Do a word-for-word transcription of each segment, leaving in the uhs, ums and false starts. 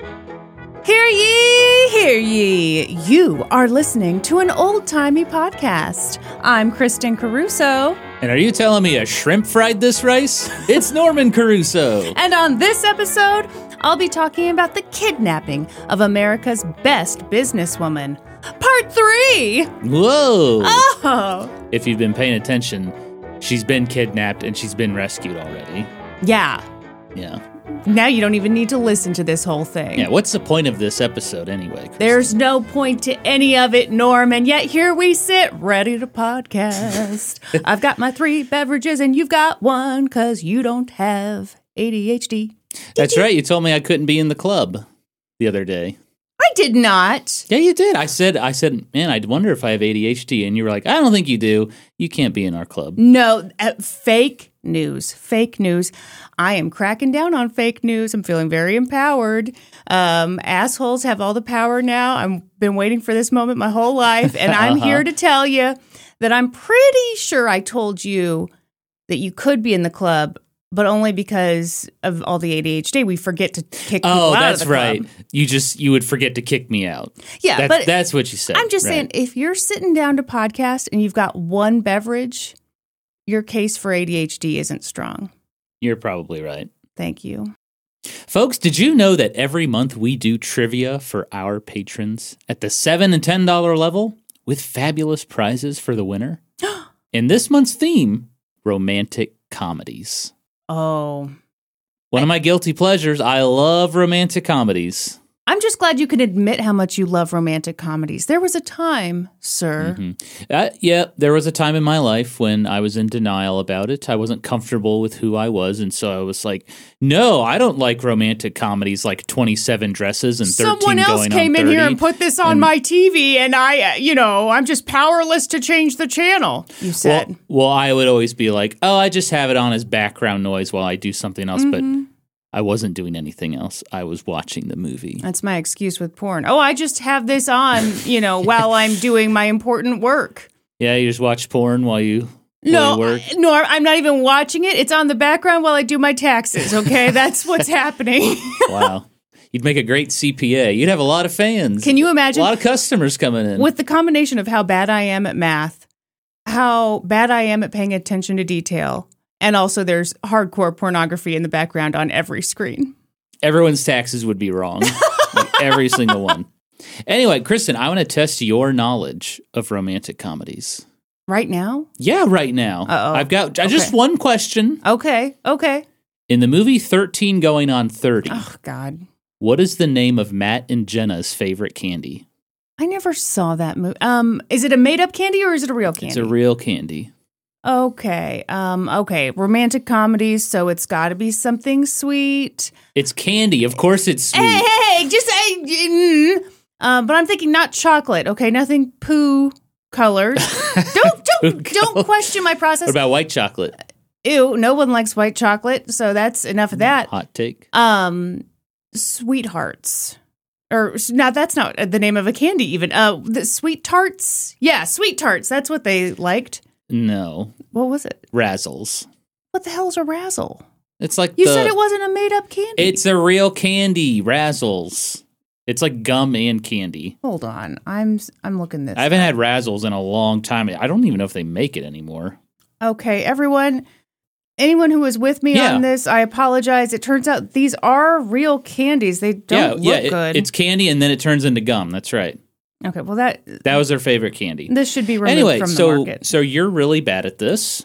Hear ye, hear ye. You are listening to an old-timey podcast. I'm Kristen Caruso. And are you telling me a shrimp fried this rice? It's Norman Caruso. And on this episode, I'll be talking about the kidnapping of America's best businesswoman. Part three! Whoa! Oh! If you've been paying attention, she's been kidnapped and she's been rescued already. Yeah. Yeah. Now you don't even need to listen to this whole thing. Yeah, what's the point of this episode anyway, Kristen? There's no point to any of it, Norm, and yet here we sit, ready to podcast. I've got my three beverages and you've got one, because you don't have A D H D. That's right, you told me I couldn't be in the club the other day. I did not. Yeah, you did. I said, I said, man, I wonder if I have A D H D. And you were like, I don't think you do. You can't be in our club. No, uh, fake news. Fake news. I am cracking down on fake news. I'm feeling very empowered. Um, assholes have all the power now. I've been waiting for this moment my whole life. And I'm uh-huh. here to tell you that I'm pretty sure I told you that you could be in the club, but only because of all the A D H D, we forget to kick people oh, out of the that's right. club. You just, you would forget to kick me out. Yeah, that's, but that's what you said. I'm just right. saying, if you're sitting down to podcast and you've got one beverage, your case for A D H D isn't strong. You're probably right. Thank you. Folks, did you know that every month we do trivia for our patrons at the seven dollars and ten dollars level with fabulous prizes for the winner? And this month's theme, romantic comedies. Oh. One of my guilty pleasures, I love romantic comedies. I'm just glad you can admit how much you love romantic comedies. There was a time, sir. Mm-hmm. Uh, yeah, there was a time in my life when I was in denial about it. I wasn't comfortable with who I was, and so I was like, no, I don't like romantic comedies like twenty-seven Dresses and thirteen Someone else Going came on in thirty. here and put this on and, my T V, and I, uh, you know, I'm just powerless to change the channel, you said. Well, well, I would always be like, oh, I just have it on as background noise while I do something else, Mm-hmm. but I wasn't doing anything else. I was watching the movie. That's my excuse with porn. Oh, I just have this on, you know, while I'm doing my important work. Yeah, you just watch porn while you, while No, you work? I- no, I'm not even watching it. It's on the background while I do my taxes, okay? That's what's happening. Wow. You'd make a great C P A. You'd have a lot of fans. Can you imagine? A lot of customers coming in. With the combination of how bad I am at math, how bad I am at paying attention to detail, and also there's hardcore pornography in the background on every screen. Everyone's taxes would be wrong. Like every single one. Anyway, Kristen, I want to test your knowledge of romantic comedies. Right now? Yeah, right now. Uh-oh. I've got Okay. just one question. Okay, okay. In the movie thirteen Going on thirty, Oh, God. what is the name of Matt and Jenna's favorite candy? I never saw that movie. Um, is it a made-up candy or is it a real candy? It's a real candy. Okay. Um, okay. Romantic comedies, so it's got to be something sweet. It's candy. Of course it's sweet. Hey, hey, hey, just say, mm. um, but I'm thinking not chocolate. Okay, nothing poo colored. don't don't don't question my process. What about white chocolate? Ew, no one likes white chocolate, so that's enough of that. Hot take. Um, sweethearts. Or now that's not the name of a candy even. Uh, the sweet tarts. Yeah, sweet tarts. That's what they liked. No. What was it? Razzles. What the hell's a razzle? It's like You the, said it wasn't a made-up candy. It's a real candy, Razzles. It's like gum and candy. Hold on, I'm I'm looking this. I haven't had Razzles in a long time. I don't even know if they make it anymore. Okay, everyone, anyone who was with me Yeah. on this, I apologize. It turns out these are real candies. They don't yeah, look yeah, it- good. it's candy and then it turns into gum. That's right. Okay, well that That was their favorite candy. this should be removed Anyway, from the so market. so you're really bad at this,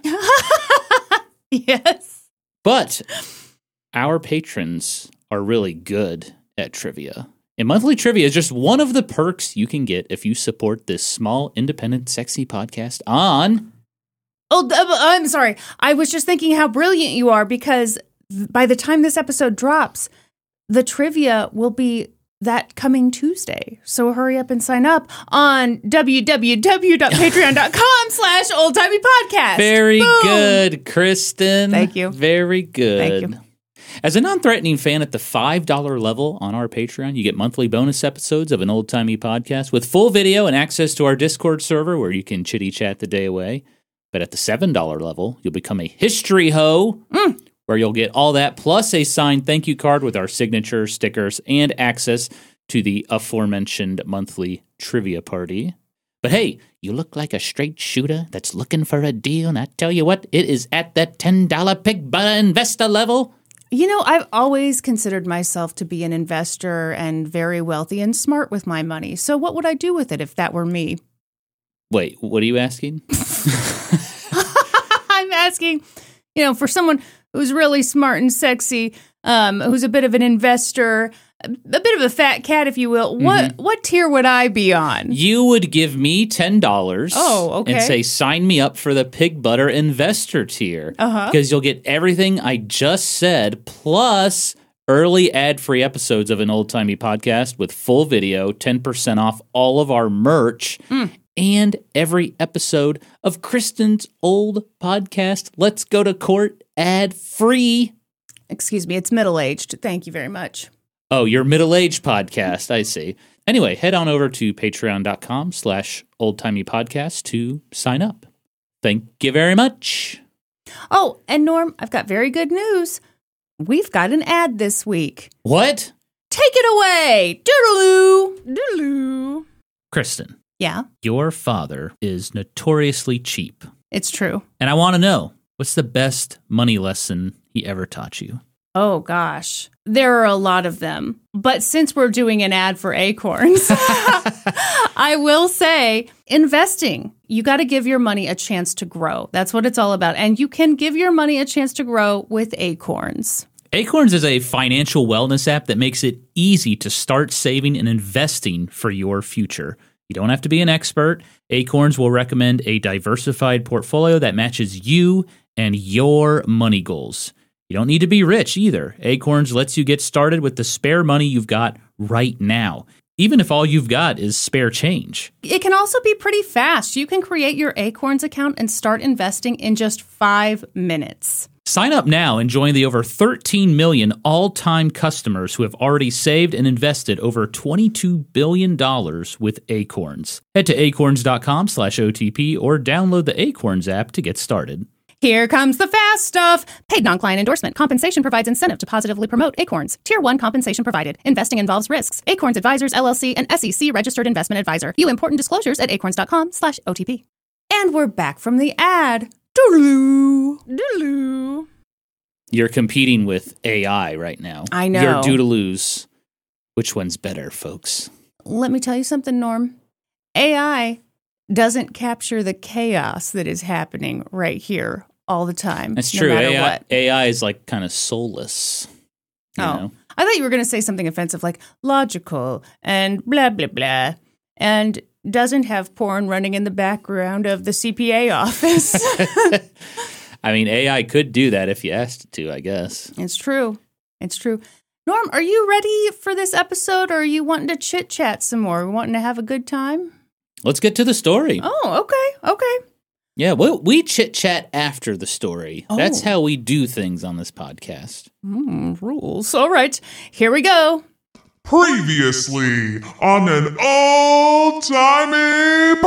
Yes. but our patrons are really good at trivia. And monthly trivia is just one of the perks you can get if you support this small, independent, sexy podcast on. Oh, th- I'm sorry. I was just thinking how brilliant you are because th- by the time this episode drops, the trivia will be that coming Tuesday. So hurry up and sign up on www.patreon.com slash oldtimeypodcast. Very Boom. good, Kristen. Thank you. Very good. Thank you. As a non-threatening fan at the five dollars level on our Patreon, you get monthly bonus episodes of an old-timey podcast with full video and access to our Discord server where you can chitty-chat the day away. But at the seven dollars level, you'll become a history hoe Mm. where you'll get all that plus a signed thank you card with our signature, stickers, and access to the aforementioned monthly trivia party. But hey, you look like a straight shooter that's looking for a deal, and I tell you what, it is at that ten dollar pig butter investor level. You know, I've always considered myself to be an investor and very wealthy and smart with my money. So what would I do with it if that were me? Wait, what are you asking? I'm asking, you know, for someone who's really smart and sexy, um, who's a bit of an investor, a bit of a fat cat, if you will, what mm-hmm. what tier would I be on? You would give me ten dollars oh, okay. and say, sign me up for the Pig Butter Investor tier. Uh-huh. Because you'll get everything I just said, plus early ad-free episodes of an old-timey podcast with full video, ten percent off all of our merch, mm. and every episode of Kristen's old podcast, Let's Go to Court, ad-free. Excuse me, it's middle-aged. Thank you very much. Oh, your middle-aged podcast, I see. Anyway, head on over to patreon.com slash oldtimeypodcast to sign up. Thank you very much. Oh, and Norm, I've got very good news. We've got an ad this week. What? Take it away! Doodaloo! Doodaloo! Kristen. Yeah? Your father is notoriously cheap. It's true. And I want to know, what's the best money lesson he ever taught you? Oh, gosh. There are a lot of them. But since we're doing an ad for Acorns, I will say investing. You got to give your money a chance to grow. That's what it's all about. And you can give your money a chance to grow with Acorns. Acorns is a financial wellness app that makes it easy to start saving and investing for your future. You don't have to be an expert. Acorns will recommend a diversified portfolio that matches you and your money goals. You don't need to be rich either. Acorns lets you get started with the spare money you've got right now, even if all you've got is spare change. It can also be pretty fast. You can create your Acorns account and start investing in just five minutes. Sign up now and join the over thirteen million all-time customers who have already saved and invested over twenty-two billion dollars with Acorns. Head to acorns.com slash OTP or download the Acorns app to get started. Here comes the fast stuff. Paid non-client endorsement. Compensation provides incentive to positively promote Acorns. Tier one compensation provided. Investing involves risks. Acorns Advisors, L L C, an S E C registered investment advisor. View important disclosures at acorns.com slash OTP. And we're back from the ad. Doodaloo. Doodaloo. You're competing with A I right now. I know. Your doodaloos. Which one's better, folks? Let me tell you something, Norm. A I doesn't capture the chaos that is happening right here all the time. That's no true. matter A I, what. A I is like kind of soulless. You oh, know? I thought you were going to say something offensive like logical and blah, blah, blah, and doesn't have porn running in the background of the C P A office. I mean, A I could do that if you asked it to, I guess. It's true. It's true. Norm, are you ready for this episode, or are you wanting to chit-chat some more? We wanting to have a good time? Let's get to the story. Oh, okay, okay. Yeah, we, we chit-chat after the story. Oh. That's how we do things on this podcast. Mm, rules. All right, here we go. Previously on an old-timey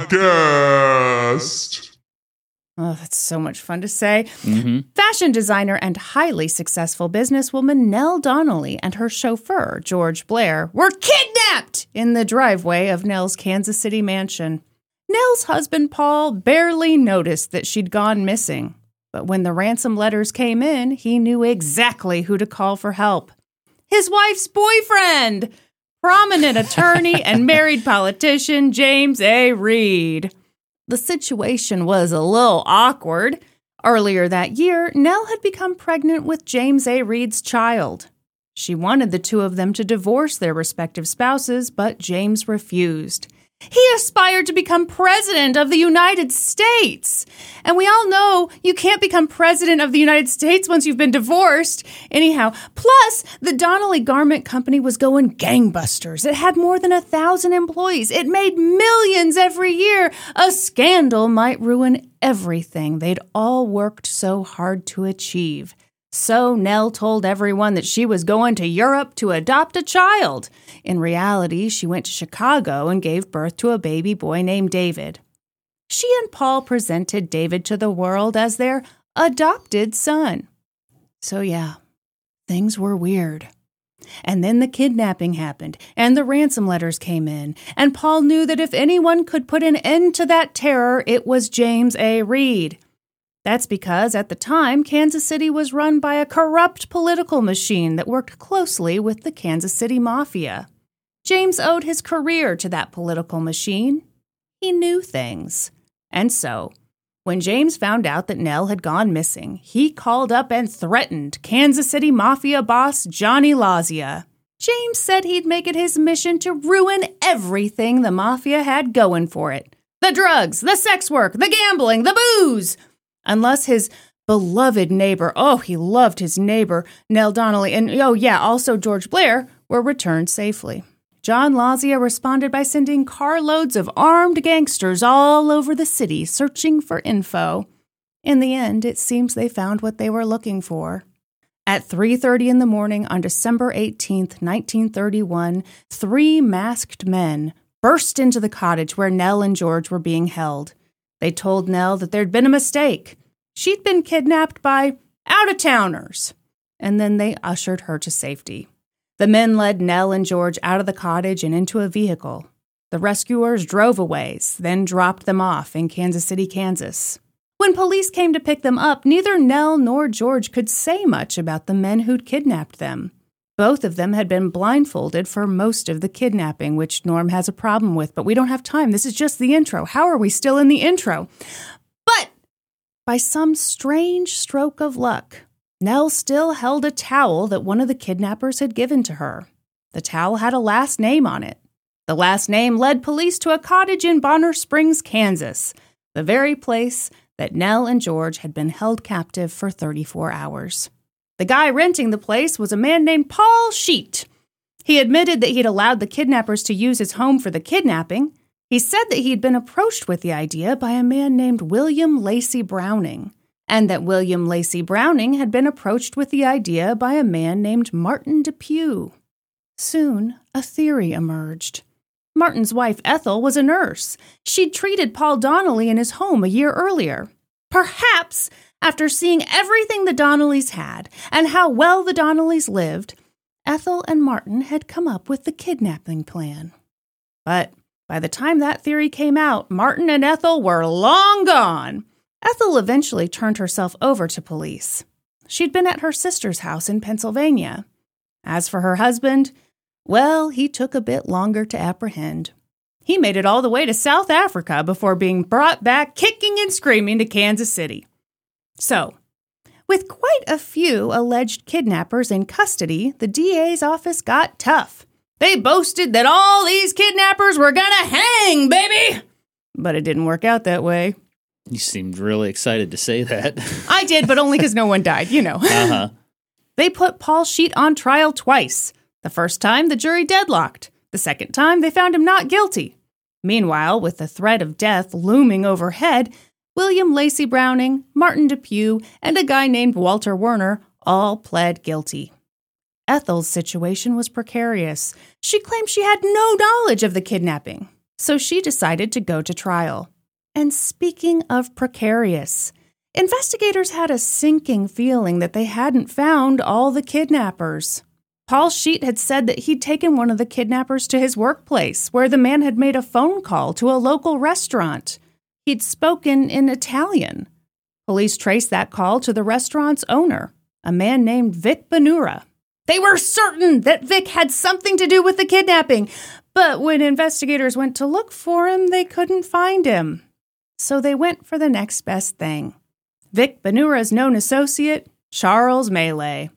podcast. Oh, that's so much fun to say. Mm-hmm. Fashion designer and highly successful businesswoman Nell Donnelly and her chauffeur, George Blair, were kidnapped in the driveway of Nell's Kansas City mansion. Nell's husband, Paul, barely noticed that she'd gone missing. But when the ransom letters came in, he knew exactly who to call for help. His wife's boyfriend, prominent attorney and married politician James A. Reed. The situation was a little awkward. Earlier that year, Nell had become pregnant with James A. Reed's child. She wanted the two of them to divorce their respective spouses, but James refused. He aspired to become president of the United States. And we all know you can't become president of the United States once you've been divorced. Anyhow, plus, the Donnelly Garment Company was going gangbusters. It had more than a thousand employees. It made millions every year. A scandal might ruin everything they'd all worked so hard to achieve. So Nell told everyone that she was going to Europe to adopt a child. In reality, she went to Chicago and gave birth to a baby boy named David. She and Paul presented David to the world as their adopted son. So yeah, things were weird. And then the kidnapping happened, and the ransom letters came in, and Paul knew that if anyone could put an end to that terror, it was James A. Reed. That's because at the time, Kansas City was run by a corrupt political machine that worked closely with the Kansas City Mafia. James owed his career to that political machine. He knew things. And so, when James found out that Nell had gone missing, he called up and threatened Kansas City Mafia boss Johnny Lazia. James said he'd make it his mission to ruin everything the Mafia had going for it. The drugs, the sex work, the gambling, the booze. Unless his beloved neighbor, oh, he loved his neighbor, Nell Donnelly, and oh yeah, also George Blair, were returned safely. John Lazia responded by sending carloads of armed gangsters all over the city searching for info. In the end, it seems they found what they were looking for. At three thirty in the morning on December eighteenth, nineteen thirty-one, three masked men burst into the cottage where Nell and George were being held. They told Nell that there'd been a mistake. She'd been kidnapped by out-of-towners. And then they ushered her to safety. The men led Nell and George out of the cottage and into a vehicle. The rescuers drove a ways, then dropped them off in Kansas City, Kansas. When police came to pick them up, neither Nell nor George could say much about the men who'd kidnapped them. Both of them had been blindfolded for most of the kidnapping, which Norm has a problem with, but we don't have time. This is just the intro. How are we still in the intro? But by some strange stroke of luck, Nell still held a towel that one of the kidnappers had given to her. The towel had a last name on it. The last name led police to a cottage in Bonner Springs, Kansas, the very place that Nell and George had been held captive for thirty-four hours. The guy renting the place was a man named Paul Sheet. He admitted that he'd allowed the kidnappers to use his home for the kidnapping. He said that he'd been approached with the idea by a man named William Lacey Browning, and that William Lacey Browning had been approached with the idea by a man named Martin Depew. Soon, a theory emerged. Martin's wife, Ethel, was a nurse. She'd treated Paul Donnelly in his home a year earlier. Perhaps, after seeing everything the Donnellys had and how well the Donnellys lived, Ethel and Martin had come up with the kidnapping plan. But by the time that theory came out, Martin and Ethel were long gone. Ethel eventually turned herself over to police. She'd been at her sister's house in Pennsylvania. As for her husband, well, he took a bit longer to apprehend. He made it all the way to South Africa before being brought back kicking and screaming to Kansas City. So, with quite a few alleged kidnappers in custody, the D A's office got tough. They boasted that all these kidnappers were gonna hang, baby! But it didn't work out that way. You seemed really excited to say that. I did, but only because no one died, you know. Uh-huh. They put Paul Sheet on trial twice. The first time, the jury deadlocked. The second time, they found him not guilty. Meanwhile, with the threat of death looming overhead, William Lacey Browning, Martin Depew, and a guy named Walter Werner all pled guilty. Ethel's situation was precarious. She claimed she had no knowledge of the kidnapping, so she decided to go to trial. And speaking of precarious, investigators had a sinking feeling that they hadn't found all the kidnappers. Paul Sheet had said that he'd taken one of the kidnappers to his workplace, where the man had made a phone call to a local restaurant. He'd spoken in Italian. Police traced that call to the restaurant's owner, a man named Vic Benura. They were certain that Vic had something to do with the kidnapping, but when investigators went to look for him, they couldn't find him. So they went for the next best thing. Vic Benura's known associate, Charles Melee.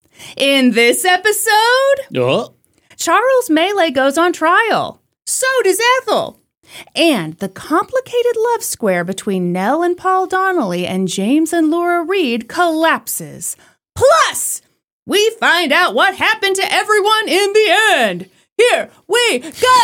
In this episode, Oh. Charles Melee goes on trial. So does Ethel. And the complicated love square between Nell and Paul Donnelly and James and Laura Reed collapses. Plus, we find out what happened to everyone in the end. Here we go!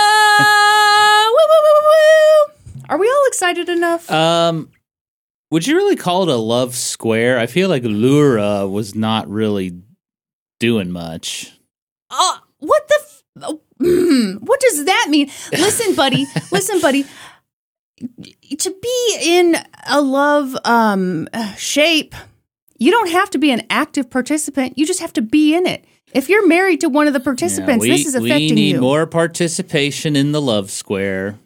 Woo, woo, woo, woo. Are we all excited enough? Um, would you really call it a love square? I feel like Laura was not really doing much. Uh, what the... F- oh, mm, what does that mean? Listen, buddy. Listen, buddy. To be in a love um shape, You don't have to be an active participant. You just have to be in it. If you're married to one of the participants, Yeah, we, this is affecting we need you. more participation in the love square.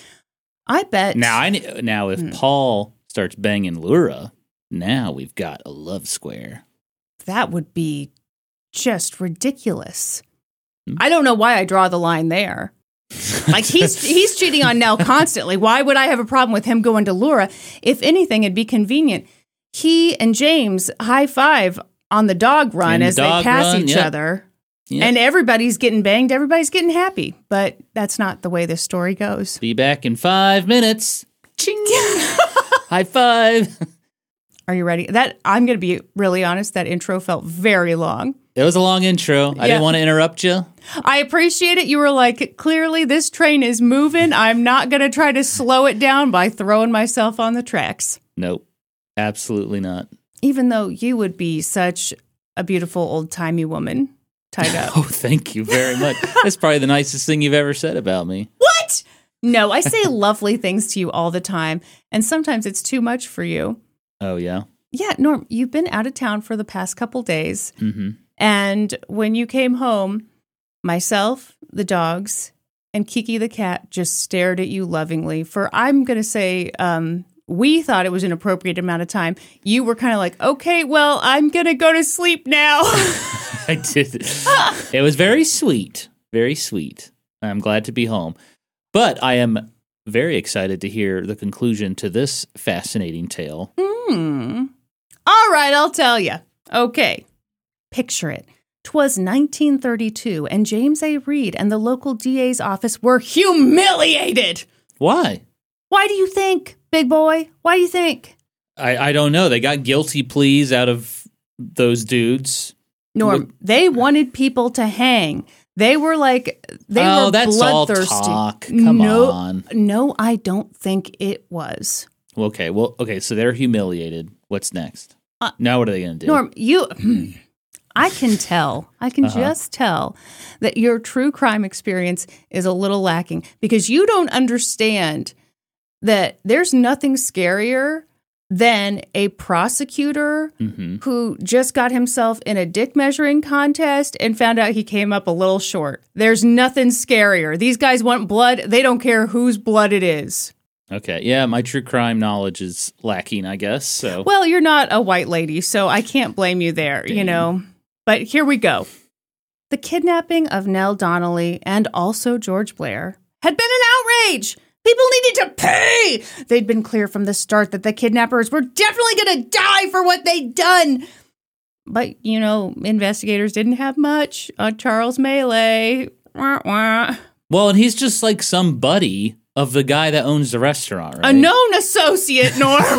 I bet. Now, I ne- now if Hmm. Paul starts banging Laura, now we've got a love square. That would be just ridiculous. Hmm. I don't know why I draw the line there. Like, he's he's cheating on Nell constantly. Why would I have a problem with him going to Laura? If anything, it'd be convenient. He and James high five on the dog run In the as dog they pass run, each yep. other. Yep. And everybody's getting banged. Everybody's getting happy. But that's not the way this story goes. Be back in five minutes. Ching! High five. Are you ready? That I'm going to be really honest. That intro felt very long. It was a long intro. I Yeah. didn't want to interrupt you. I appreciate it. You were like, clearly this train is moving. I'm not going to try to slow it down by throwing myself on the tracks. Nope. Absolutely not. Even though you would be such a beautiful old-timey woman tied up. Oh, thank you very much. That's probably the nicest thing you've ever said about me. What? No, I say lovely things to you all the time. And sometimes it's too much for you. Oh, yeah? Yeah, Norm, you've been out of town for the past couple days. Mm-hmm. And when you came home, myself, the dogs, and Kiki the cat just stared at you lovingly for, I'm going to say, um, we thought it was an appropriate amount of time. You were kind of like, okay, well, I'm going to go to sleep now. I did. It was very sweet. Very sweet. I'm glad to be home. But I am very excited to hear the conclusion to this fascinating tale. Hmm. All right, I'll tell you. Okay. Picture it. 'Twas nineteen thirty-two, and James A. Reed and the local D A's office were humiliated. Why? Why do you think, big boy? Why do you think? I, I don't know. They got guilty pleas out of those dudes. Norm, they wanted people to hang. They were like, they oh, were that's all bloodthirsty. talk. Come no, on. No, I don't think it was. Okay, well, okay, so they're humiliated. What's next? Uh, now what are they going to do? Norm, you... I can tell, I can Uh-huh. just tell that your true crime experience is a little lacking because you don't understand that there's nothing scarier than a prosecutor Mm-hmm. who just got himself in a dick measuring contest and found out he came up a little short. There's nothing scarier. These guys want blood. They don't care whose blood it is. Okay, yeah, my true crime knowledge is lacking, I guess, so. Well, you're not a white lady, so I can't blame you there, you Damn. know. But here we go. The kidnapping of Nell Donnelly and also George Blair had been an outrage. People needed to pay. They'd been clear from the start that the kidnappers were definitely going to die for what they'd done. But, you know, investigators didn't have much on Charles Melee. Wah, wah. Well, and he's just like some buddy of the guy that owns the restaurant, right? A known associate, Norm.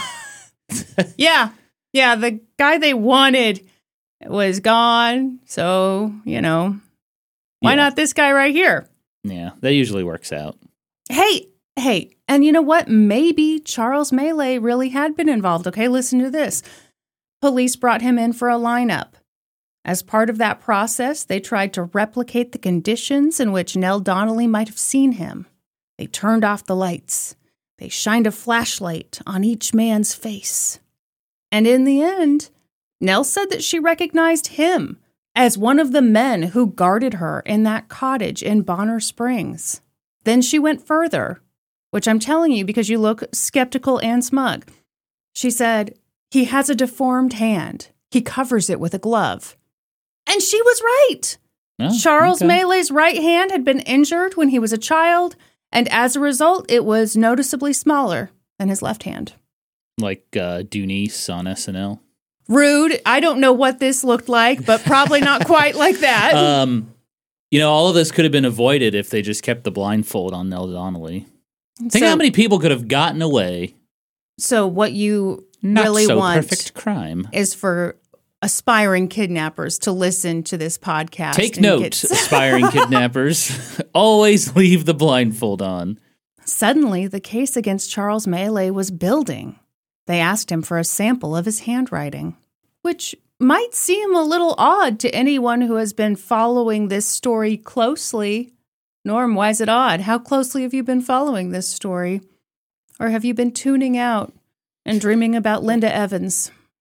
yeah. Yeah, the guy they wanted was gone. So, you know, why Yeah. not this guy right here? Yeah, that usually works out. Hey, hey, and you know what? Maybe Charles Melee really had been involved. Okay, listen to this. Police brought him in for a lineup. As part of that process, they tried to replicate the conditions in which Nell Donnelly might have seen him. They turned off the lights. They shined a flashlight on each man's face. And in the end, Nell said that she recognized him as one of the men who guarded her in that cottage in Bonner Springs. Then she went further, which I'm telling you because you look skeptical and smug. She said, he has a deformed hand. He covers it with a glove. And she was right. Oh, Charles okay. Melee's right hand had been injured when he was a child, and as a result, it was noticeably smaller than his left hand. Like uh, Dunice on S N L. Rude. I don't know what this looked like, but probably not quite like that. Um, you know, all of this could have been avoided if they just kept the blindfold on Nell Donnelly. Think so, how many people could have gotten away. so what you Not really so want perfect crime. is for aspiring kidnappers to listen to this podcast. Take and note, get- aspiring kidnappers. Always leave the blindfold on. Suddenly, the case against Charles Melee was building. They asked him for a sample of his handwriting, which might seem a little odd to anyone who has been following this story closely. Norm, why is it odd? How closely have you been following this story? Or have you been tuning out and dreaming about Linda Evans?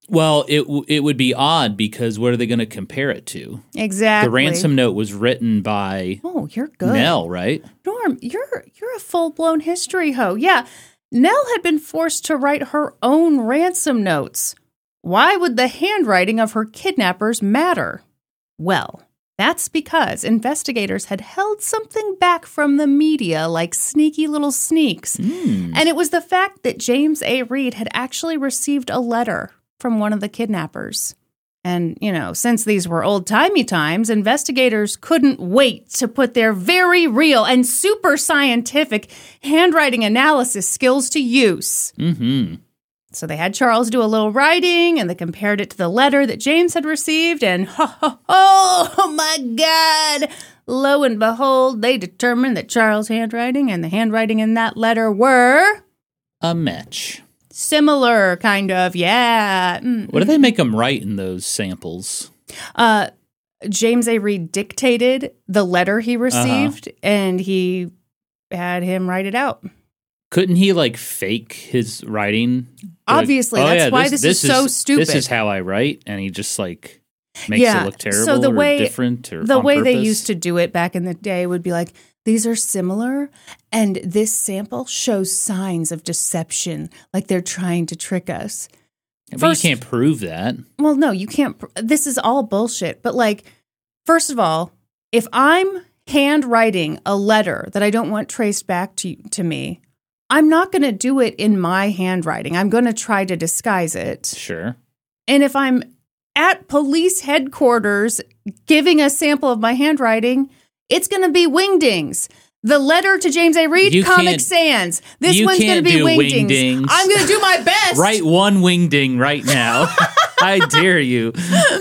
Well, it w- it would be odd because what are they going to compare it to? Exactly. The ransom note was written by Oh, you're good. Nell, right? Norm, you're you're a full-blown history hoe. Yeah. Nell had been forced to write her own ransom notes. Why would the handwriting of her kidnappers matter? Well, that's because investigators had held something back from the media like sneaky little sneaks. Mm. And it was the fact that James A. Reed had actually received a letter from one of the kidnappers. And, you know, since these were old-timey times, investigators couldn't wait to put their very real and super scientific handwriting analysis skills to use. Mm-hmm. So they had Charles do a little writing, and they compared it to the letter that James had received, and ho, ho, ho, oh my God! Lo and behold, they determined that Charles' handwriting and the handwriting in that letter were A match. similar, kind of, yeah. Mm. What do they make them write in those samples? Uh, James A. Reed dictated the letter he received, uh-huh. and he had him write it out. Couldn't he, like, fake his writing? Obviously, like, oh, that's yeah, why this, this, this is so is, stupid. This is how I write, and he just, like, makes yeah. it look terrible so the or way, different or The on way purpose. they used to do it back in the day would be like, these are similar, and this sample shows signs of deception, like they're trying to trick us. But First, you can't prove that. Well, no, you can't. Pr- this is all bullshit. But, like, first of all, if I'm handwriting a letter that I don't want traced back to to me, I'm not going to do it in my handwriting. I'm going to try to disguise it. Sure. And if I'm at police headquarters giving a sample of my handwriting, it's going to be Wingdings. The letter to James A. Reed, You Comic can't- Sans. This you one's going to can't be do Wingdings. Wingdings. I'm going to do my best. Write one wingding right now. I dare you.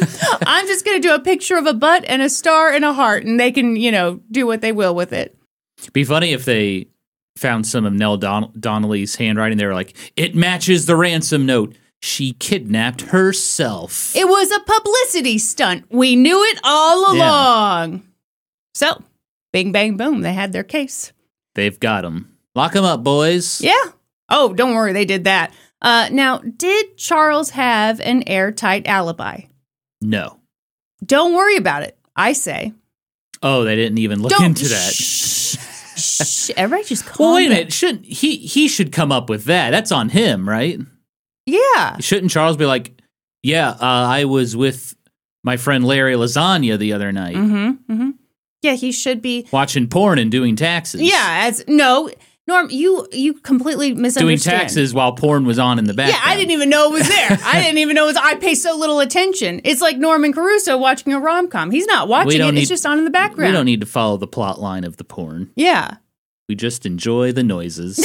I'm just going to do a picture of a butt and a star and a heart, and they can, you know, do what they will with it. Be funny if they found some of Nell Don- Donnelly's handwriting. They were like, it matches the ransom note. She kidnapped herself. It was a publicity stunt. We knew it all Yeah. along. So, bing, bang, boom. They had their case. They've got him. Lock him up, boys. Yeah. Oh, don't worry. They did that. Uh, now, did Charles have an airtight alibi? No. Don't worry about it, I say. Oh, they didn't even look Don't. into that. Shh, shh. Everybody just calm Well, wait a down. minute. Shouldn't he? He should come up with that. That's on him, right? Yeah. Shouldn't Charles be like, "Yeah, uh, I was with my friend Larry Lasagna the other night, Mm-hmm. Mm-hmm. Yeah, he should be. watching porn and doing taxes." Yeah. As no, Norm, you you completely doing misunderstand. taxes while porn was on in the background. Yeah, I didn't even know it was there. I didn't even know it was. I pay so little attention. It's like Norman Caruso watching a rom com. He's not watching don't it. need- It's just on in the background. We don't need to follow the plot line of the porn. Yeah. We just enjoy the noises.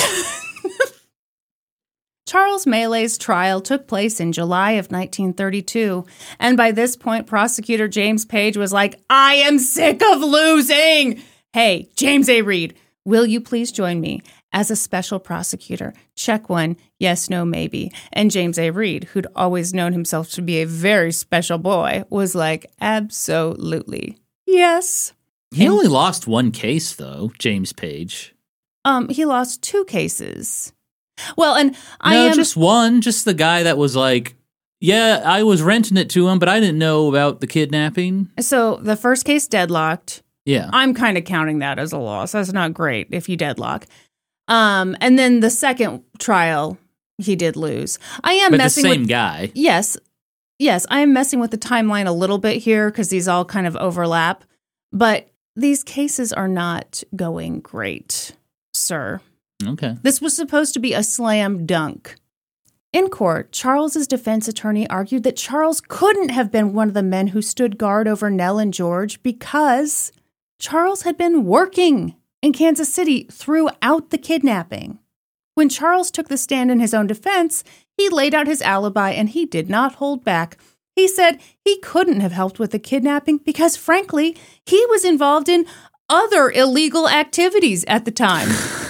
Charles Melee's trial took place in July of nineteen thirty-two, and by this point, prosecutor James Page was like, I am sick of losing! Hey, James A. Reed, will you please join me as a special prosecutor? Check one, yes, no, maybe. And James A. Reed, who'd always known himself to be a very special boy, was like, absolutely, yes. He only lost one case, though, James Page. Um, he lost two cases. Well, and I no, am... just one. Just the guy that was like, yeah, I was renting it to him, but I didn't know about the kidnapping. So the first case deadlocked. Yeah. I'm kind of counting that as a loss. That's not great if you deadlock. Um, and then the second trial, he did lose. I am but the messing same with... guy. Yes. Yes, I am messing with the timeline a little bit here because these all kind of overlap. But these cases are not going great, sir. Okay. This was supposed to be a slam dunk. In court, Charles's defense attorney argued that Charles couldn't have been one of the men who stood guard over Nell and George because Charles had been working in Kansas City throughout the kidnapping. When Charles took the stand in his own defense, he laid out his alibi and he did not hold back. He said he couldn't have helped with the kidnapping because, frankly, he was involved in other illegal activities at the time.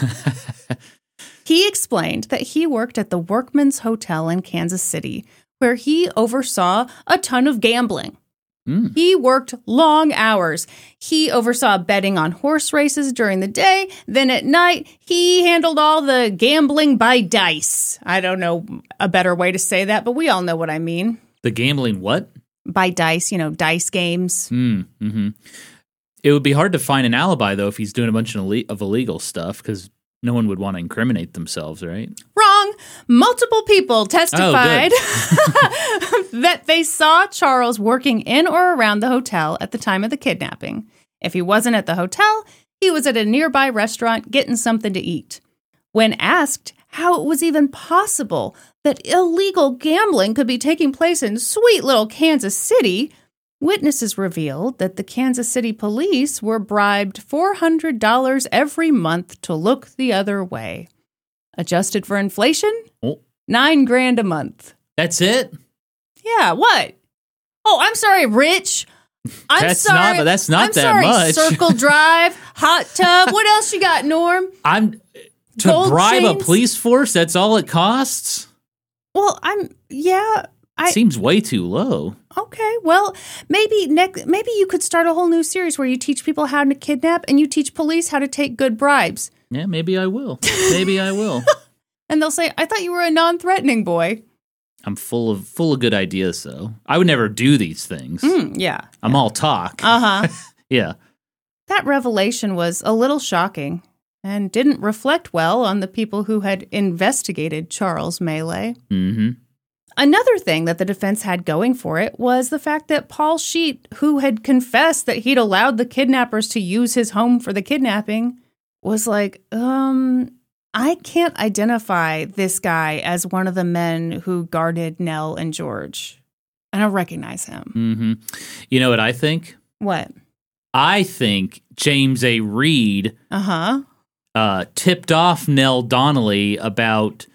He explained that he worked at the Workman's Hotel in Kansas City, where he oversaw a ton of gambling. Mm. He worked long hours. He oversaw betting on horse races during the day. Then at night, he handled all the gambling by dice. I don't know a better way to say that, but we all know what I mean. The gambling what? By dice, you know, dice games. Mm, mm-hmm. It would be hard to find an alibi, though, if he's doing a bunch of, ille- of illegal stuff, because no one would want to incriminate themselves, right? Wrong. Multiple people testified Oh, that they saw Charles working in or around the hotel at the time of the kidnapping. If he wasn't at the hotel, he was at a nearby restaurant getting something to eat. When asked how it was even possible that illegal gambling could be taking place in sweet little Kansas City, witnesses revealed that the Kansas City police were bribed four hundred dollars every month to look the other way. Adjusted for inflation, Oh. nine grand a month. That's it? Yeah, what? Oh, I'm sorry, Rich. I'm That's sorry. not- that's not I'm that sorry, much. Circle Drive, hot tub. What else you got, Norm? I'm to Gold bribe chains? a police force, that's all it costs? Well, I'm, yeah. I, Seems way too low. Okay, well, maybe next, maybe you could start a whole new series where you teach people how to kidnap and you teach police how to take good bribes. Yeah, maybe I will. Maybe I will. And they'll say, "I thought you were a non-threatening boy." I'm full of full of good ideas, though. I would never do these things. Mm, yeah. I'm all talk. Uh-huh. Yeah. That revelation was a little shocking and didn't reflect well on the people who had investigated Charles Melee. Mm-hmm. Another thing that the defense had going for it was the fact that Paul Sheet, who had confessed that he'd allowed the kidnappers to use his home for the kidnapping, was like, um, I can't identify this guy as one of the men who guarded Nell and George. I don't recognize him. Mm-hmm. You know what I think? What? I think James A. Reed Uh-huh. uh, tipped off Nell Donnelly about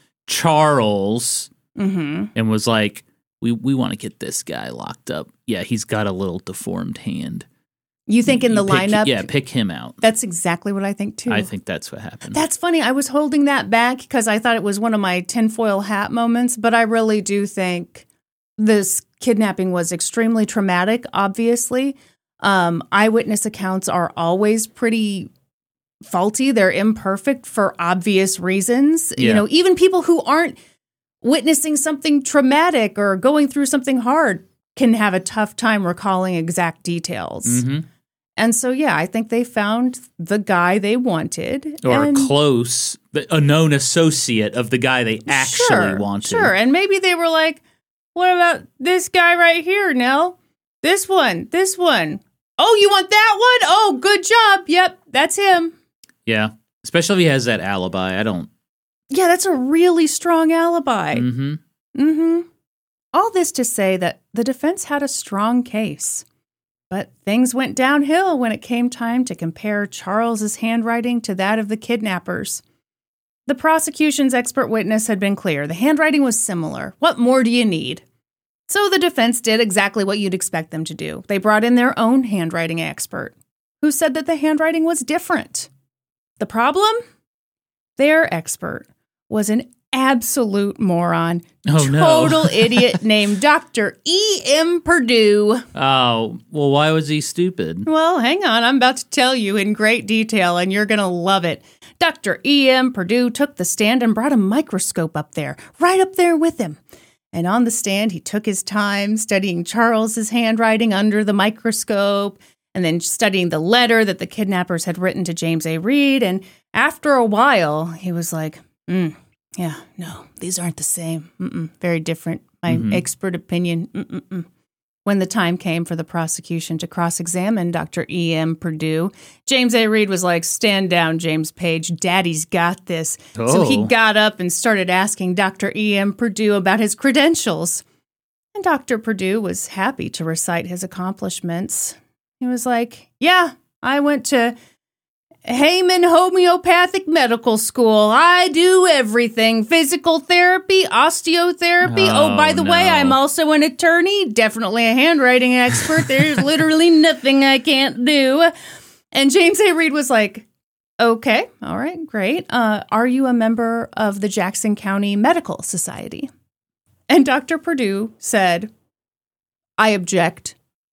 Charles Mm-hmm. and was like, we, we want to get this guy locked up. Yeah, he's got a little deformed hand. You think in the Pick- lineup? Yeah, pick him out. That's exactly what I think, too. I think that's what happened. That's funny. I was holding that back because I thought it was one of my tinfoil hat moments, but I really do think this kidnapping was extremely traumatic, obviously. Um, eyewitness accounts are always pretty faulty. They're imperfect for obvious reasons. Yeah. You know, even people who aren't witnessing something traumatic or going through something hard can have a tough time recalling exact details. Mm-hmm. And so, yeah, I think they found the guy they wanted. Or and close, a known associate of the guy they actually sure, wanted. Sure, and maybe they were like, what about this guy right here, Nell? This one, this one. Oh, you want that one? Oh, good job. Yep, that's him. Yeah, especially if he has that alibi. I don't... Yeah, that's a really strong alibi. Mm-hmm. Mm-hmm. All this to say that the defense had a strong case. But things went downhill when it came time to compare Charles's handwriting to that of the kidnappers. The prosecution's expert witness had been clear. The handwriting was similar. What more do you need? So the defense did exactly what you'd expect them to do. They brought in their own handwriting expert, who said that the handwriting was different. The problem? Their expert was an absolute moron, Oh, no. total idiot named Doctor E M. Purdue. Oh, well, why was he stupid? Well, hang on. I'm about to tell you in great detail, and you're going to love it. Doctor E M. Purdue took the stand and brought a microscope up there, right up there with him. And on the stand, he took his time studying Charles's handwriting under the microscope, and then studying the letter that the kidnappers had written to James A. Reed. And after a while, he was like, mm, yeah, no, these aren't the same. Mm-mm, very different. My Mhm. expert opinion. Mm-mm-mm. When the time came for the prosecution to cross-examine Doctor E M. Purdue, James A. Reed was like, stand down, James Page. Daddy's got this. So he Oh. got up and started asking Doctor E M. Purdue about his credentials. And Doctor Purdue was happy to recite his accomplishments. He was like, yeah, I went to Heyman Homeopathic Medical School. I do everything. Physical therapy, osteotherapy. Oh, Oh, by the way, no. I'm also an attorney. Definitely a handwriting expert. There's literally nothing I can't do. And James A. Reed was like, okay, all right, great. Uh, are you a member of the Jackson County Medical Society? And Doctor Purdue said, I object.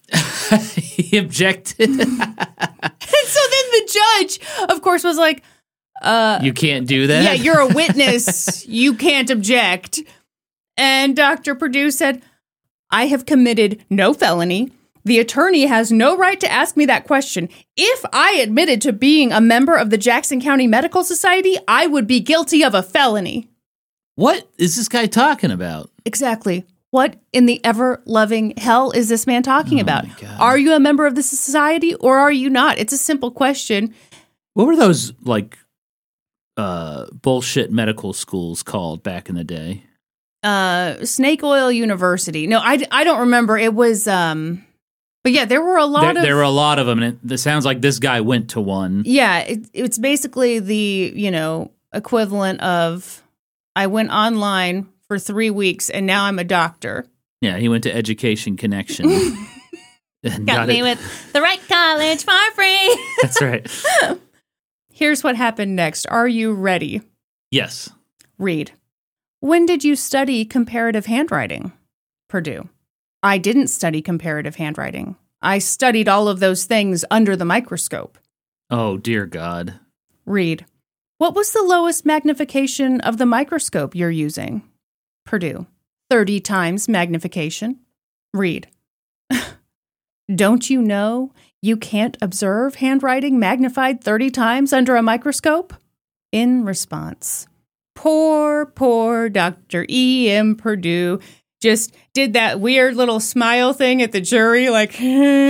He objected. And so then the judge, of course, was like, uh, you can't do that? yeah, you're a witness. You can't object. And Doctor Perdue said, I have committed no felony. The attorney has no right to ask me that question. If I admitted to being a member of the Jackson County Medical Society, I would be guilty of a felony. What is this guy talking about? Exactly. What in the ever-loving hell is this man talking Oh, about? my God. Are you a member of the society or are you not? It's a simple question. What were those, like, uh, bullshit medical schools called back in the day? Uh, Snake Oil University. No, I, I don't remember. It was, um, but yeah, there were a lot There, of... there were a lot of them, and it, it sounds like this guy went to one. Yeah, it, it's basically the, you know, equivalent of I went online for three weeks and now I'm a doctor. Yeah, he went to Education Connection. and Got me it. with the right college for free. That's right. Here's what happened next. Are you ready? Yes. Read. When did you study comparative handwriting? Perdue. I didn't study comparative handwriting. I studied all of those things under the microscope. Oh, dear God. Read. What was the lowest magnification of the microscope you're using? Perdue. thirty times magnification. Read. Don't you know you can't observe handwriting magnified thirty times under a microscope? In response. Poor, poor Doctor E M. Perdue just did that weird little smile thing at the jury, like,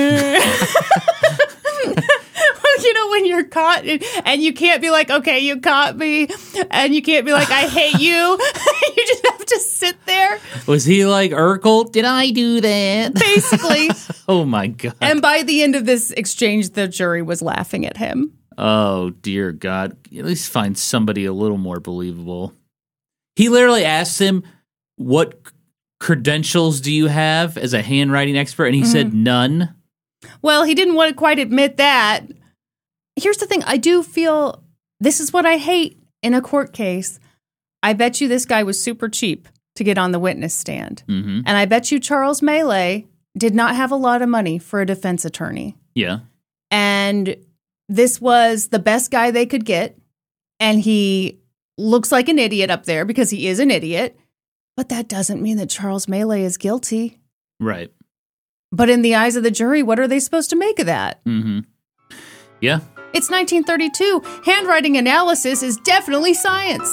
you know, when you're caught and, and you can't be like, okay, you caught me, and you can't be like, I hate you. You just have to sit there. Was he like Urkel? Did I do that? Basically. Oh, my God. And by the end of this exchange, the jury was laughing at him. Oh, dear God. At least find somebody a little more believable. He literally asked him, what c- credentials do you have as a handwriting expert? And he mm-hmm. said none. Well, he didn't want to quite admit that. Here's the thing. I do feel this is what I hate in a court case. I bet you this guy was super cheap to get on the witness stand. Mm-hmm. And I bet you Charles Melee did not have a lot of money for a defense attorney. Yeah. And this was the best guy they could get. And he looks like an idiot up there because he is an idiot. But that doesn't mean that Charles Melee is guilty. Right. But in the eyes of the jury, what are they supposed to make of that? Mm-hmm. Yeah. It's nineteen thirty-two. Handwriting analysis is definitely science.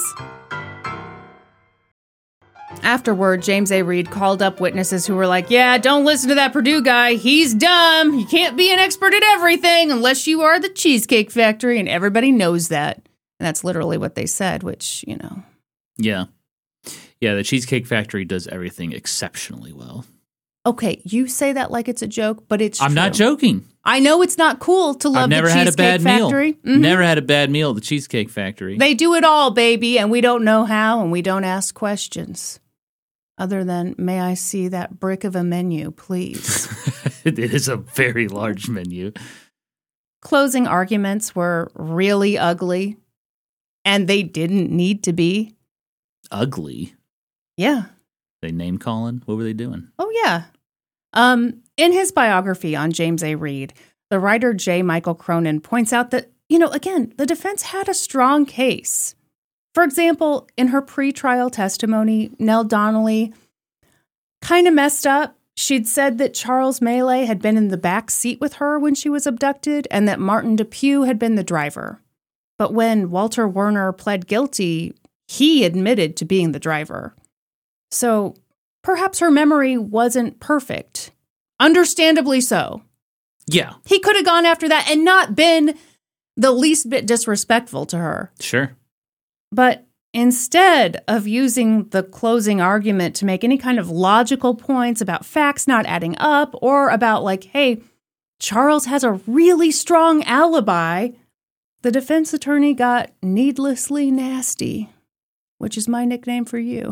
Afterward, James A. Reed called up witnesses who were like, yeah, don't listen to that Perdue guy. He's dumb. You can't be an expert at everything unless you are the Cheesecake Factory, and everybody knows that. And that's literally what they said, which, you know. Yeah. Yeah, the Cheesecake Factory does everything exceptionally well. Okay, you say that like it's a joke, but it's I'm true. not joking. I know it's not cool to love I've never the had a Cheesecake bad Factory. meal. Mhm. Never had a bad meal at the Cheesecake Factory. They do it all, baby, and we don't know how, and we don't ask questions. Other than, may I see that brick of a menu, please? It is a very large menu. Closing arguments were really ugly, and they didn't need to be. Ugly? Yeah. They name calling? What were they doing? Oh, yeah. Um, in his biography on James A. Reed, the writer J. Michael Cronin points out that, you know, again, the defense had a strong case. For example, in her pretrial testimony, Nell Donnelly kind of messed up. She'd said that Charles Melee had been in the back seat with her when she was abducted and that Martin Depew had been the driver. But when Walter Werner pled guilty, he admitted to being the driver. So perhaps her memory wasn't perfect. Understandably so. Yeah. He could have gone after that and not been the least bit disrespectful to her. Sure. But instead of using the closing argument to make any kind of logical points about facts not adding up or about like, hey, Charles has a really strong alibi, the defense attorney got needlessly nasty, which is my nickname for you.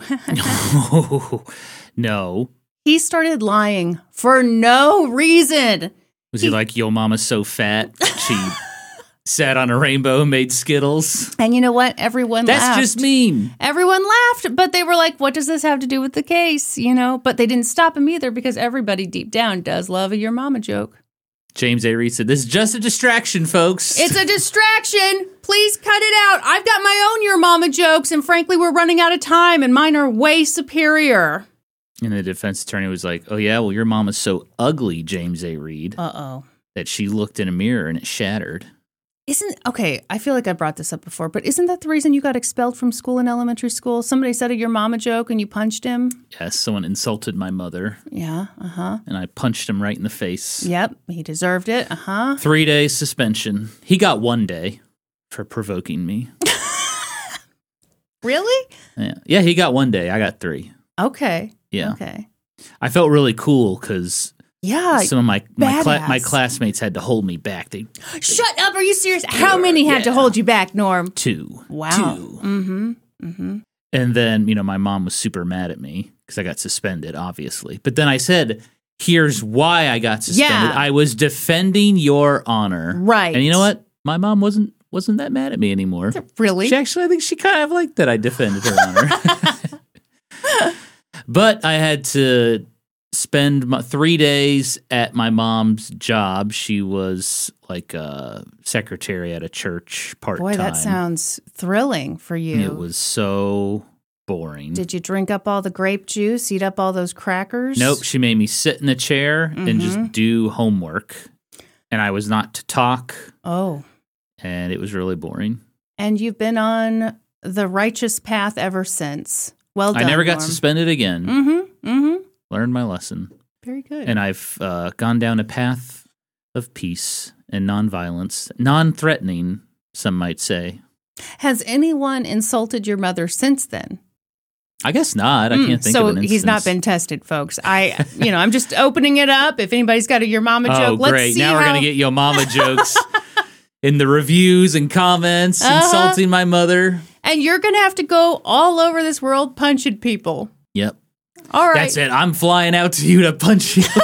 No. He started lying for no reason. Was he, he like, yo mama's so fat, she Sat on a rainbow and made Skittles. And you know what? Everyone That's laughed. just mean. Everyone laughed, but they were like, what does this have to do with the case? You know, but they didn't stop him either because everybody deep down does love a Your Mama joke. James A. Reed said, this is just a distraction, folks. It's a distraction. Please cut it out. I've got my own Your Mama jokes, and frankly, we're running out of time, and mine are way superior. And the defense attorney was like, oh, yeah, well, your mom is so ugly, James A. Reed, Uh-oh. that she looked in a mirror and it shattered. Isn't, okay, I feel like I brought this up before, but isn't that the reason you got expelled from school in elementary school? Somebody said a Your Mama joke and you punched him? Yes, someone insulted my mother. Yeah, uh-huh. And I punched him right in the face. Yep, he deserved it, uh-huh. Three days suspension. He got one day for provoking me. Really? Yeah, yeah, he got one day. I got three. Okay. Yeah. Okay. I felt really cool because Yeah. some of my my, cla- my badass. classmates had to hold me back. They Shut up. Are you serious? How many had to Yeah. hold you back, Norm? two. Wow. Two. Mm-hmm. Mm-hmm. And then, you know, my mom was super mad at me because I got suspended, obviously. But then I said, here's why I got suspended. Yeah. I was defending your honor. Right. And you know what? My mom wasn't wasn't that mad at me anymore. Really? She actually, I think she kind of liked that I defended her honor. But I had to spend my, three days at my mom's job. She was like a secretary at a church part-time. Boy, that sounds thrilling for you. It was so boring. Did you drink up all the grape juice, eat up all those crackers? Nope. She made me sit in a chair and just Mhm. do homework. And I was not to talk. Oh. And it was really boring. And you've been on the righteous path ever since. Well done, I never got Norm. suspended again. Mm-hmm. Mm-hmm. Learned my lesson. Very good. And I've uh, gone down a path of peace and nonviolence, non-threatening, some might say. Has anyone insulted your mother since then? I guess not. I Mm, can't think so of an instance. he's not been tested, folks. I, you know, I'm just opening it up. If anybody's got a Your Mama Oh, joke, let's great. see Now we're how- going to get Yo Mama jokes in the reviews and comments, Uh-huh. insulting my mother. And you're going to have to go all over this world punching people. Yep. All right. That's it. I'm flying out to you to punch you.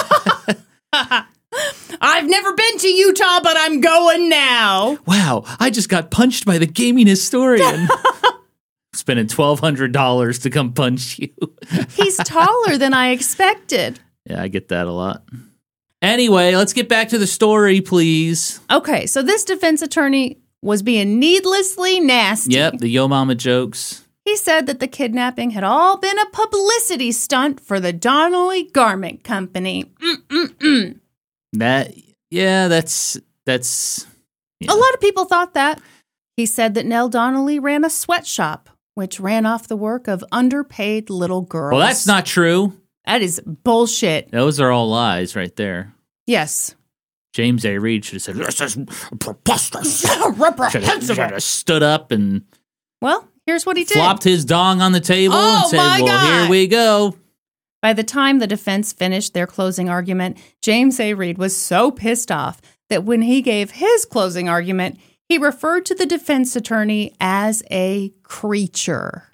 I've never been to Utah, but I'm going now. Wow, I just got punched by the gaming historian. Spending twelve hundred dollars to come punch you. He's taller than I expected. Yeah, I get that a lot. Anyway, let's get back to the story, please. Okay, so this defense attorney was being needlessly nasty. Yep, the Yo Mama jokes. He said that the kidnapping had all been a publicity stunt for the Donnelly Garment Company. Mm-mm-mm. That, yeah, that's, that's, yeah. A lot of people thought that. He said that Nell Donnelly ran a sweatshop, which ran off the work of underpaid little girls. Well, that's not true. That is bullshit. Those are all lies right there. Yes. James A. Reed should have said, this is preposterous. Should have, Reprehensible. should have stood up and Well, here's what he did. flopped his dong on the table Oh, and said, my well, God. here we go. By the time the defense finished their closing argument, James A. Reed was so pissed off that when he gave his closing argument, he referred to the defense attorney as a creature.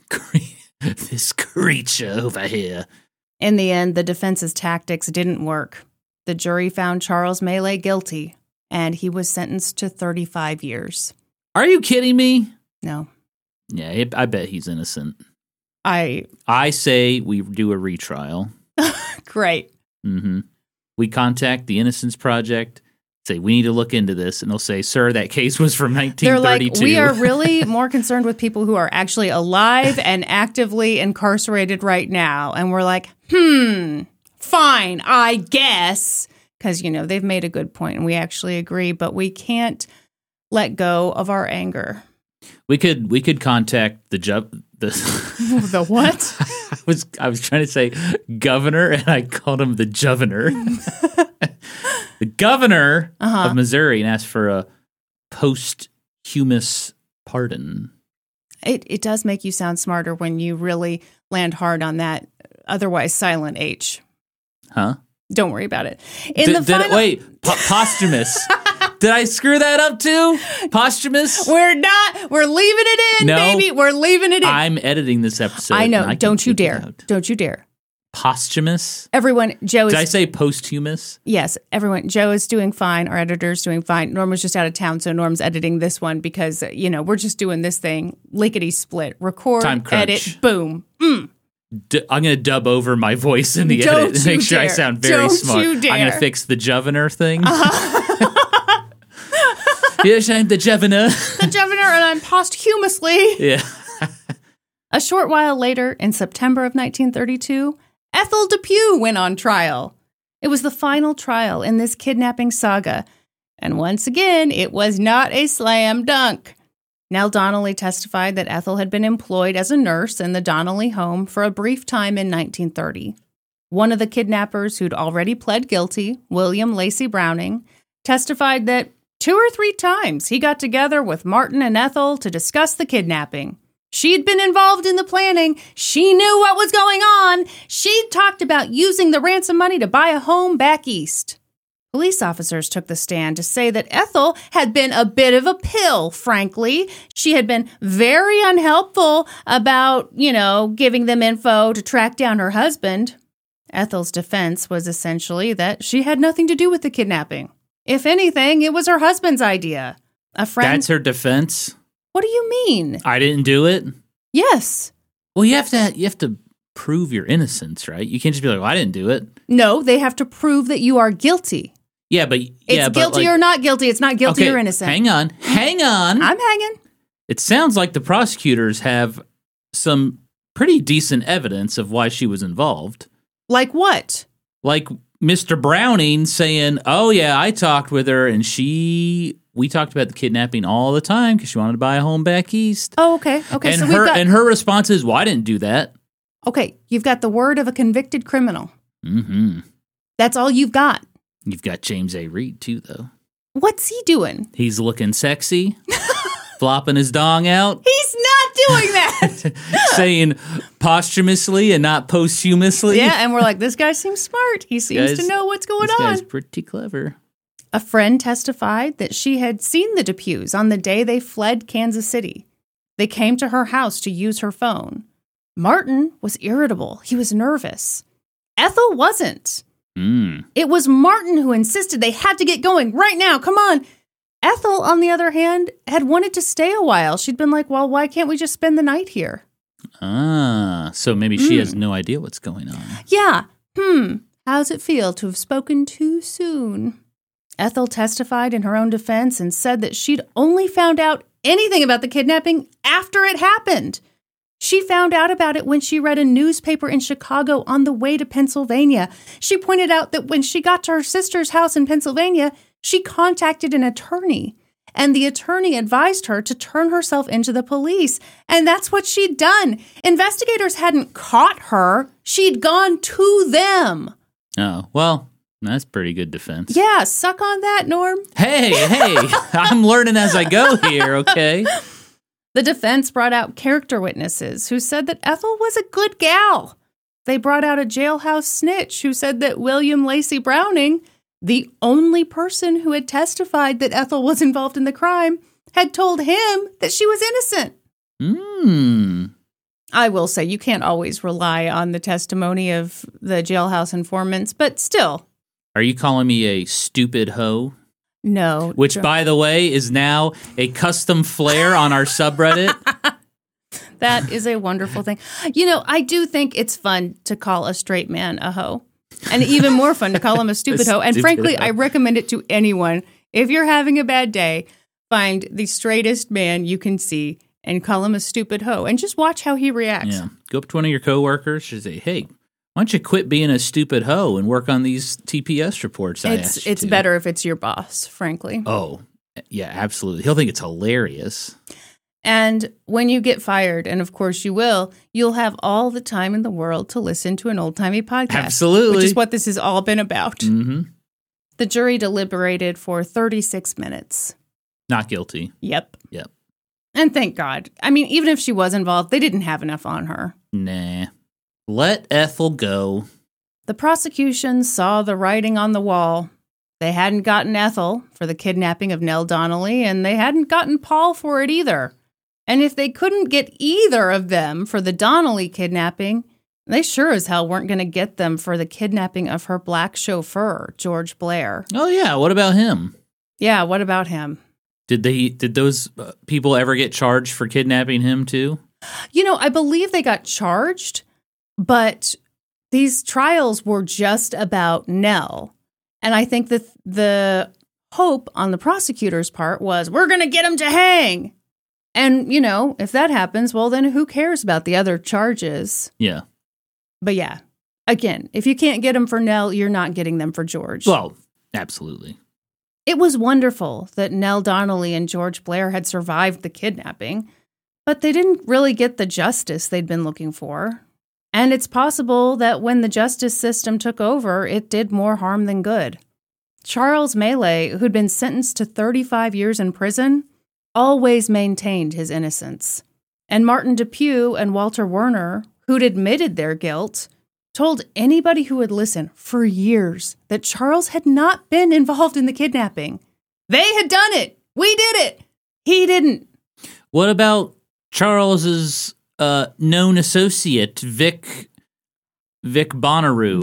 This creature over here. In the end, the defense's tactics didn't work. The jury found Charles Melee guilty, and he was sentenced to thirty-five years. Are you kidding me? No, Yeah, I bet he's innocent. I... I say we do a retrial. Great. Mm-hmm. We contact the Innocence Project, say, we need to look into this. And they'll say, sir, that case was from nineteen They're thirty-two. like, we are really more concerned with people who are actually alive and actively incarcerated right now. And we're like, hmm, fine, I guess. Because, you know, they've made a good point and we actually agree, but we can't let go of our anger. We could we could contact the ju- the The what? I was I was trying to say governor and I called him the Juvernor. The governor Uh-huh. of Missouri and asked for a posthumous pardon. It it does make you sound smarter when you really land hard on that otherwise silent H. Huh? Don't worry about it. In Did- the did it- final, wait, po- posthumous. Did I screw that up too? Posthumous? we're not. We're leaving it in, No. baby. We're leaving it in. I'm editing this episode. I know. and can Don't you take it dare. out. Don't you dare. posthumous. Everyone, Joe is... Did I say posthumous? Yes, everyone. Joe is doing fine. Our editor's doing fine. Norm was just out of town, so Norm's editing this one because, you know, we're just doing this thing lickety-split. Record, Time crunch. edit, boom. Mm. D- I'm going to dub over my voice in the Don't edit to make sure dare. I sound very Don't smart. you dare. I'm going to fix the Jovener thing. Uh-huh. Yes, I'm the Jovener. The Jovener, and I'm posthumously. Yeah. A short while later, in September of nineteen thirty-two, Ethel Depew went on trial. It was the final trial in this kidnapping saga. And once again, it was not a slam dunk. Nell Donnelly testified that Ethel had been employed as a nurse in the Donnelly home for a brief time in nineteen thirty. One of the kidnappers who'd already pled guilty, William Lacey Browning, testified that two or three times he got together with Martin and Ethel to discuss the kidnapping. She'd been involved in the planning. She knew what was going on. She'd talked about using the ransom money to buy a home back east. Police officers took the stand to say that Ethel had been a bit of a pill, frankly. She had been very unhelpful about, you know, giving them info to track down her husband. Ethel's defense was essentially that she had nothing to do with the kidnapping. If anything, it was her husband's idea. A friend... That's her defense? What do you mean? I didn't do it? Yes. Well, you have to you have to prove your innocence, right? You can't just be like, well, I didn't do it. No, they have to prove that you are guilty. Yeah, but... It's yeah, guilty but like, or not guilty. It's not guilty okay, or innocent. hang on. Hang on. I'm hanging. It sounds like the prosecutors have some pretty decent evidence of why she was involved. Like what? Like Mister Browning saying, oh, yeah, I talked with her, and she... We talked about the kidnapping all the time because she wanted to buy a home back east. Oh, okay. Okay, and so her we've got... and her response is, well, I didn't do that. Okay, you've got the word of a convicted criminal. Mm-hmm. That's all you've got. You've got James A. Reed, too, though. What's he doing? He's looking sexy, flopping his dong out. He's not doing that! Saying posthumously and not posthumously. Yeah, and we're like, this guy seems smart. He seems Guys, to know what's going this on. guy's pretty clever. A friend testified that she had seen the Depews on the day they fled Kansas City. They came to her house to use her phone. Martin was irritable. He was nervous. Ethel wasn't. Mm. It was Martin who insisted they had to get going right now. Come on. Ethel, on the other hand, had wanted to stay a while. She'd been like, well, why can't we just spend the night here? Ah, so maybe she Mm. has no idea what's going on. Yeah. Hmm. How's it feel to have spoken too soon? Ethel testified in her own defense and said that she'd only found out anything about the kidnapping after it happened. She found out about it when she read a newspaper in Chicago on the way to Pennsylvania. She pointed out that when she got to her sister's house in Pennsylvania, she contacted an attorney, and the attorney advised her to turn herself into the police. And that's what she'd done. Investigators hadn't caught her. She'd gone to them. Oh, well, that's pretty good defense. Yeah, suck on that, Norm. Hey, hey, I'm learning as I go here, okay? The defense brought out character witnesses who said that Ethel was a good gal. They brought out a jailhouse snitch who said that William Lacey Browning, the only person who had testified that Ethel was involved in the crime, had told him that she was innocent. Hmm. I will say you can't always rely on the testimony of the jailhouse informants, but still. Are you calling me a stupid hoe? No. Which, by the way, is now a custom flare on our subreddit. That is a wonderful thing. You know, I do think it's fun to call a straight man a hoe. And even more fun to call him a stupid A hoe. And stupid frankly, hoe. I recommend it to anyone. If you're having a bad day, find the straightest man you can see and call him a stupid hoe. And just watch how he reacts. Yeah. Go up to one of your coworkers and say, hey, why don't you quit being a stupid hoe and work on these T P S reports I It's asked you it's to? better if it's your boss, frankly. Oh, yeah, absolutely. He'll think it's hilarious. And when you get fired, and of course you will, you'll have all the time in the world to listen to an old-timey podcast. Absolutely. Which is what this has all been about. Mm-hmm. The jury deliberated for thirty-six minutes. Not guilty. Yep. Yep. And thank God. I mean, even if she was involved, they didn't have enough on her. Nah. Let Ethel go. The prosecution saw the writing on the wall. They hadn't gotten Ethel for the kidnapping of Nell Donnelly, and they hadn't gotten Paul for it either. And if they couldn't get either of them for the Donnelly kidnapping, They sure as hell weren't going to get them for the kidnapping of her black chauffeur, George Blair. Oh, yeah. What about him? Yeah, what about him? Did they? Did those uh, people ever get charged for kidnapping him, too? You know, I believe they got charged, but these trials were just about Nell. And I think that the hope on the prosecutor's part was, we're going to get him to hang. And, you know, if that happens, well, then who cares about the other charges? Yeah. But yeah, again, if you can't get them for Nell, you're not getting them for George. Well, absolutely. It was wonderful that Nell Donnelly and George Blair had survived the kidnapping, but they didn't really get the justice they'd been looking for. And it's possible that when the justice system took over, it did more harm than good. Charles Maile, who'd been sentenced to thirty-five years in prison, always maintained his innocence. And Martin Depew and Walter Werner, who'd admitted their guilt, told anybody who would listen for years that Charles had not been involved in the kidnapping. They had done it. We did it. He didn't. What about Charles's uh, known associate, Vic Vic Bonnaroo?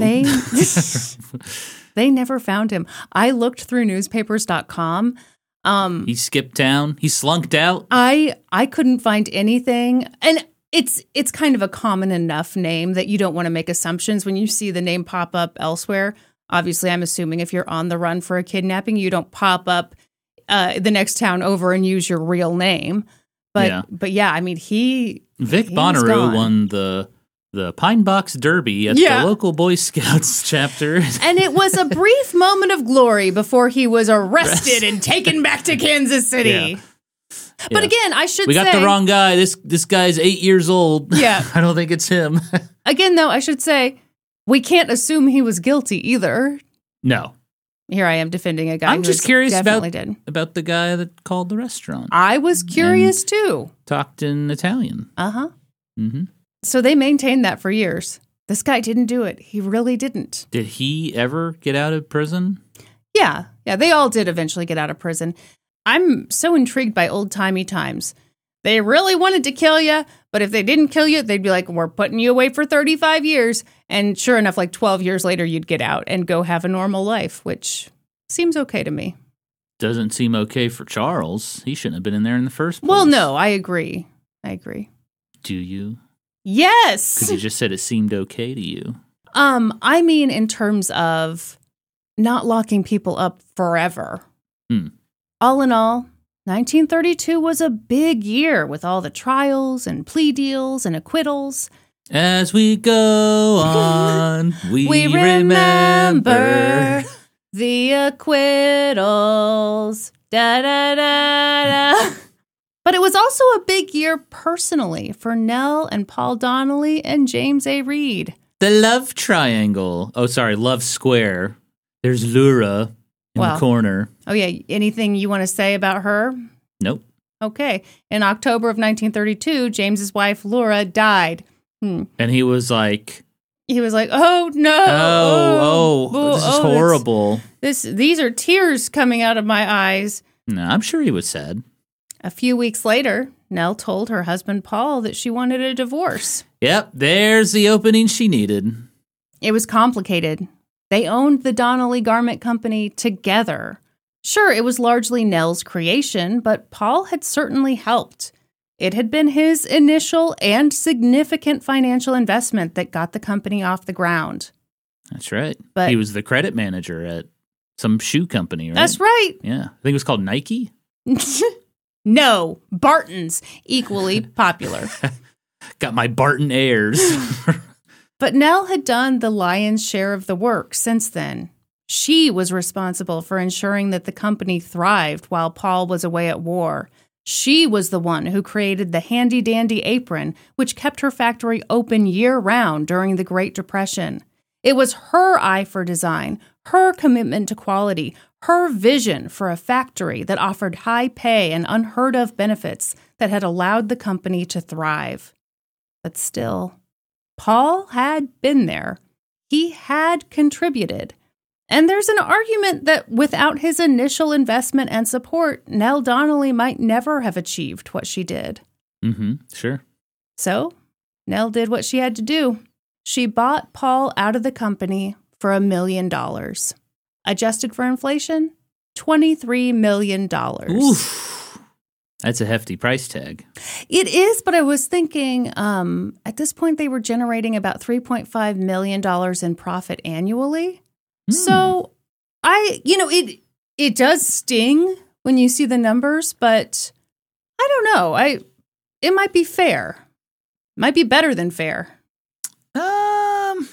They they never found him. I looked through newspapers dot com. Um, he skipped town. He slunked out. I I couldn't find anything, and it's it's kind of a common enough name that you don't want to make assumptions when you see the name pop up elsewhere. Obviously, I'm assuming if you're on the run for a kidnapping, you don't pop up uh, the next town over and use your real name. But yeah. but yeah, I mean he Vic he's Bonnaroo gone. won the the Pine Box Derby at Yeah. the local Boy Scouts chapter. And it was a brief moment of glory before he was arrested and taken back to Kansas City. Yeah. But Yeah. again, I should We say... got the wrong guy. This this guy's eight years old. Yeah. I don't think it's him. Again, though, I should say, we can't assume he was guilty either. No. Here I am defending a guy I'm who just curious definitely about, did. about the guy that called the restaurant. I was curious, too. Talked in Italian. Uh-huh. Mm-hmm. So they maintained that for years. This guy didn't do it. He really didn't. Did he ever get out of prison? Yeah. Yeah, they all did eventually get out of prison. I'm so intrigued by old-timey times. They really wanted to kill you, but if they didn't kill you, they'd be like, we're putting you away for thirty-five years. And sure enough, like twelve years later, you'd get out and go have a normal life, which seems okay to me. Doesn't seem okay for Charles. He shouldn't have been in there in the first place. Well, no, I agree. I agree. Do you? Yes. Because you just said it seemed okay to you. Um, I mean, in terms of not locking people up forever. Hmm. All in all, nineteen thirty-two was a big year with all the trials and plea deals and acquittals. As we go on, we, We remember. remember the acquittals. Da da da da. But it was also a big year personally for Nell and Paul Donnelly and James A. Reed. The love triangle. Oh, sorry, love square. There's Lura in Wow. the corner. Oh, yeah. Anything you want to say about her? Nope. Okay. In October of nineteen thirty-two, James's wife, Laura, died. Hmm. And he was like, He was like, oh, no. oh, oh, this is oh, horrible. This, these are tears coming out of my eyes. No, I'm sure he was sad. A few weeks later, Nell told her husband, Paul, that she wanted a divorce. Yep, there's the opening she needed. It was complicated. They owned the Donnelly Garment Company together. Sure, it was largely Nell's creation, but Paul had certainly helped. It had been his initial and significant financial investment that got the company off the ground. That's right. But- he was the credit manager at some shoe company, right? That's right. Yeah. I think it was called Nike. No, Barton's, equally popular. Got my Barton Airs. But Nell had done the lion's share of the work since then. She was responsible for ensuring that the company thrived while Paul was away at war. She was the one who created the handy-dandy apron, which kept her factory open year-round during the Great Depression. It was her eye for design, her commitment to quality, her vision for a factory that offered high pay and unheard-of benefits that had allowed the company to thrive. But still, Paul had been there. He had contributed. And there's an argument that without his initial investment and support, Nell Donnelly might never have achieved what she did. Mm-hmm. Sure. So, Nell did what she had to do. she bought Paul out of the company for a million dollars. Adjusted for inflation, twenty-three million dollars. Oof. That's a hefty price tag. It is, but I was thinking um, at this point they were generating about three point five million dollars in profit annually. Mm. So I, you know, it it does sting when you see the numbers, but I don't know. I it might be fair. Might be better than fair. Um,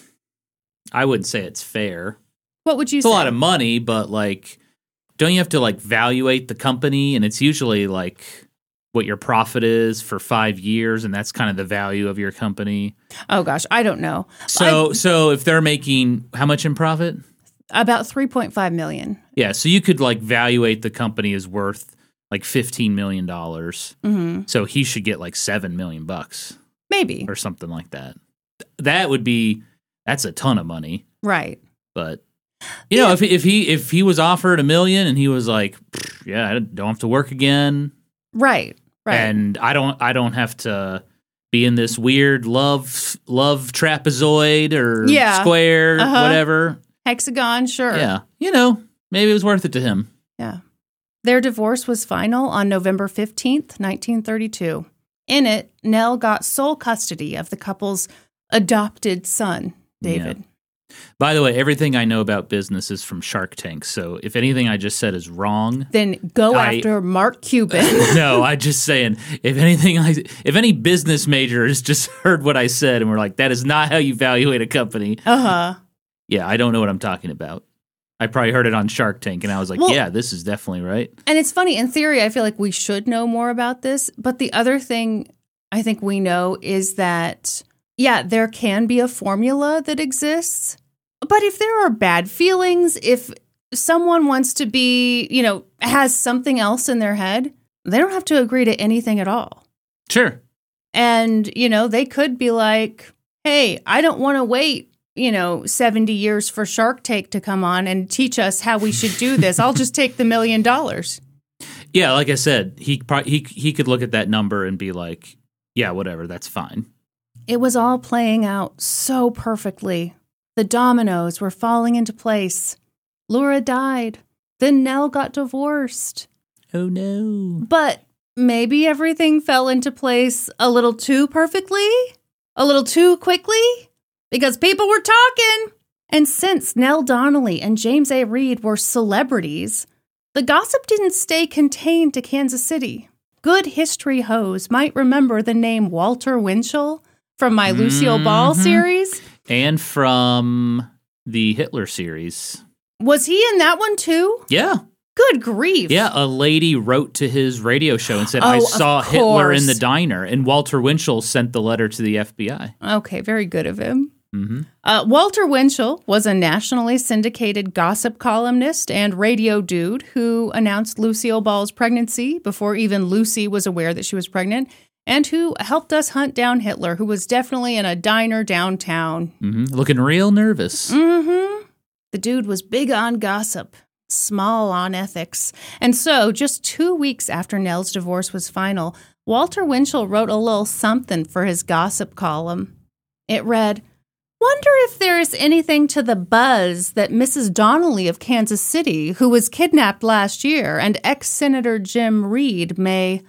I wouldn't say it's fair. What would you it's say? It's a lot of money, but like, don't you have to like valuate the company? And it's usually like what your profit is for five years, and that's kind of the value of your company. Oh gosh, I don't know. So, I, so if they're making how much in profit? About three point five million. Yeah, so you could like valuate the company as worth like fifteen million dollars. Mm-hmm. So he should get like seven million bucks. Maybe. Or something like that. That would be, that's a ton of money. Right. But, you yeah. know, if, if he if he was offered a million and he was like, yeah, I don't have to work again. Right. Right. And I don't I don't have to be in this weird love love trapezoid or yeah. square, uh-huh. whatever. Hexagon, sure. Yeah. You know, maybe it was worth it to him. Yeah. Their divorce was final on November fifteenth, nineteen thirty-two. In it, Nell got sole custody of the couple's adopted son, David. Yeah. By the way, everything I know about business is from Shark Tank, so if anything I just said is wrong, then go I, after Mark Cuban. No, I'm just saying, if anything, I, if any business major has just heard what I said and we're like, that is not how you evaluate a company. Uh-huh. Yeah, I don't know what I'm talking about. I probably heard it on Shark Tank, and I was like, well, yeah, this is definitely right. And it's funny, in theory, I feel like we should know more about this. But the other thing I think we know is that, yeah, there can be a formula that exists. But if there are bad feelings, if someone wants to be, you know, has something else in their head, they don't have to agree to anything at all. Sure. And, you know, they could be like, hey, I don't want to wait, you know, seventy years for Shark Tank to come on and teach us how we should do this. I'll just take the million dollars. Yeah, like I said, he probably, he he could look at that number and be like, yeah, whatever, that's fine. It was all playing out so perfectly. The dominoes were falling into place. Laura died. Then Nell got divorced. Oh, no. But maybe everything fell into place a little too perfectly? A little too quickly? Because people were talking. And since Nell Donnelly and James A. Reed were celebrities, the gossip didn't stay contained to Kansas City. Good history hoes might remember the name Walter Winchell from my mm-hmm. Lucille Ball series. And from the Hitler series. Was he in that one too? Yeah. Good grief. Yeah, a lady wrote to his radio show and said, oh, I saw Hitler in the diner. And Walter Winchell sent the letter to the F B I. Okay, very good of him. Mm-hmm. Uh, Walter Winchell was a nationally syndicated gossip columnist and radio dude who announced Lucille Ball's pregnancy before even Lucy was aware that she was pregnant, and who helped us hunt down Hitler, who was definitely in a diner downtown. Mm-hmm. Looking real nervous. Mm-hmm. The dude was big on gossip, small on ethics. And so, just two weeks after Nell's divorce was final, Walter Winchell wrote a little something for his gossip column. It read, "Wonder if there's anything to the buzz that Missus Donnelly of Kansas City, who was kidnapped last year, and ex-Senator Jim Reed may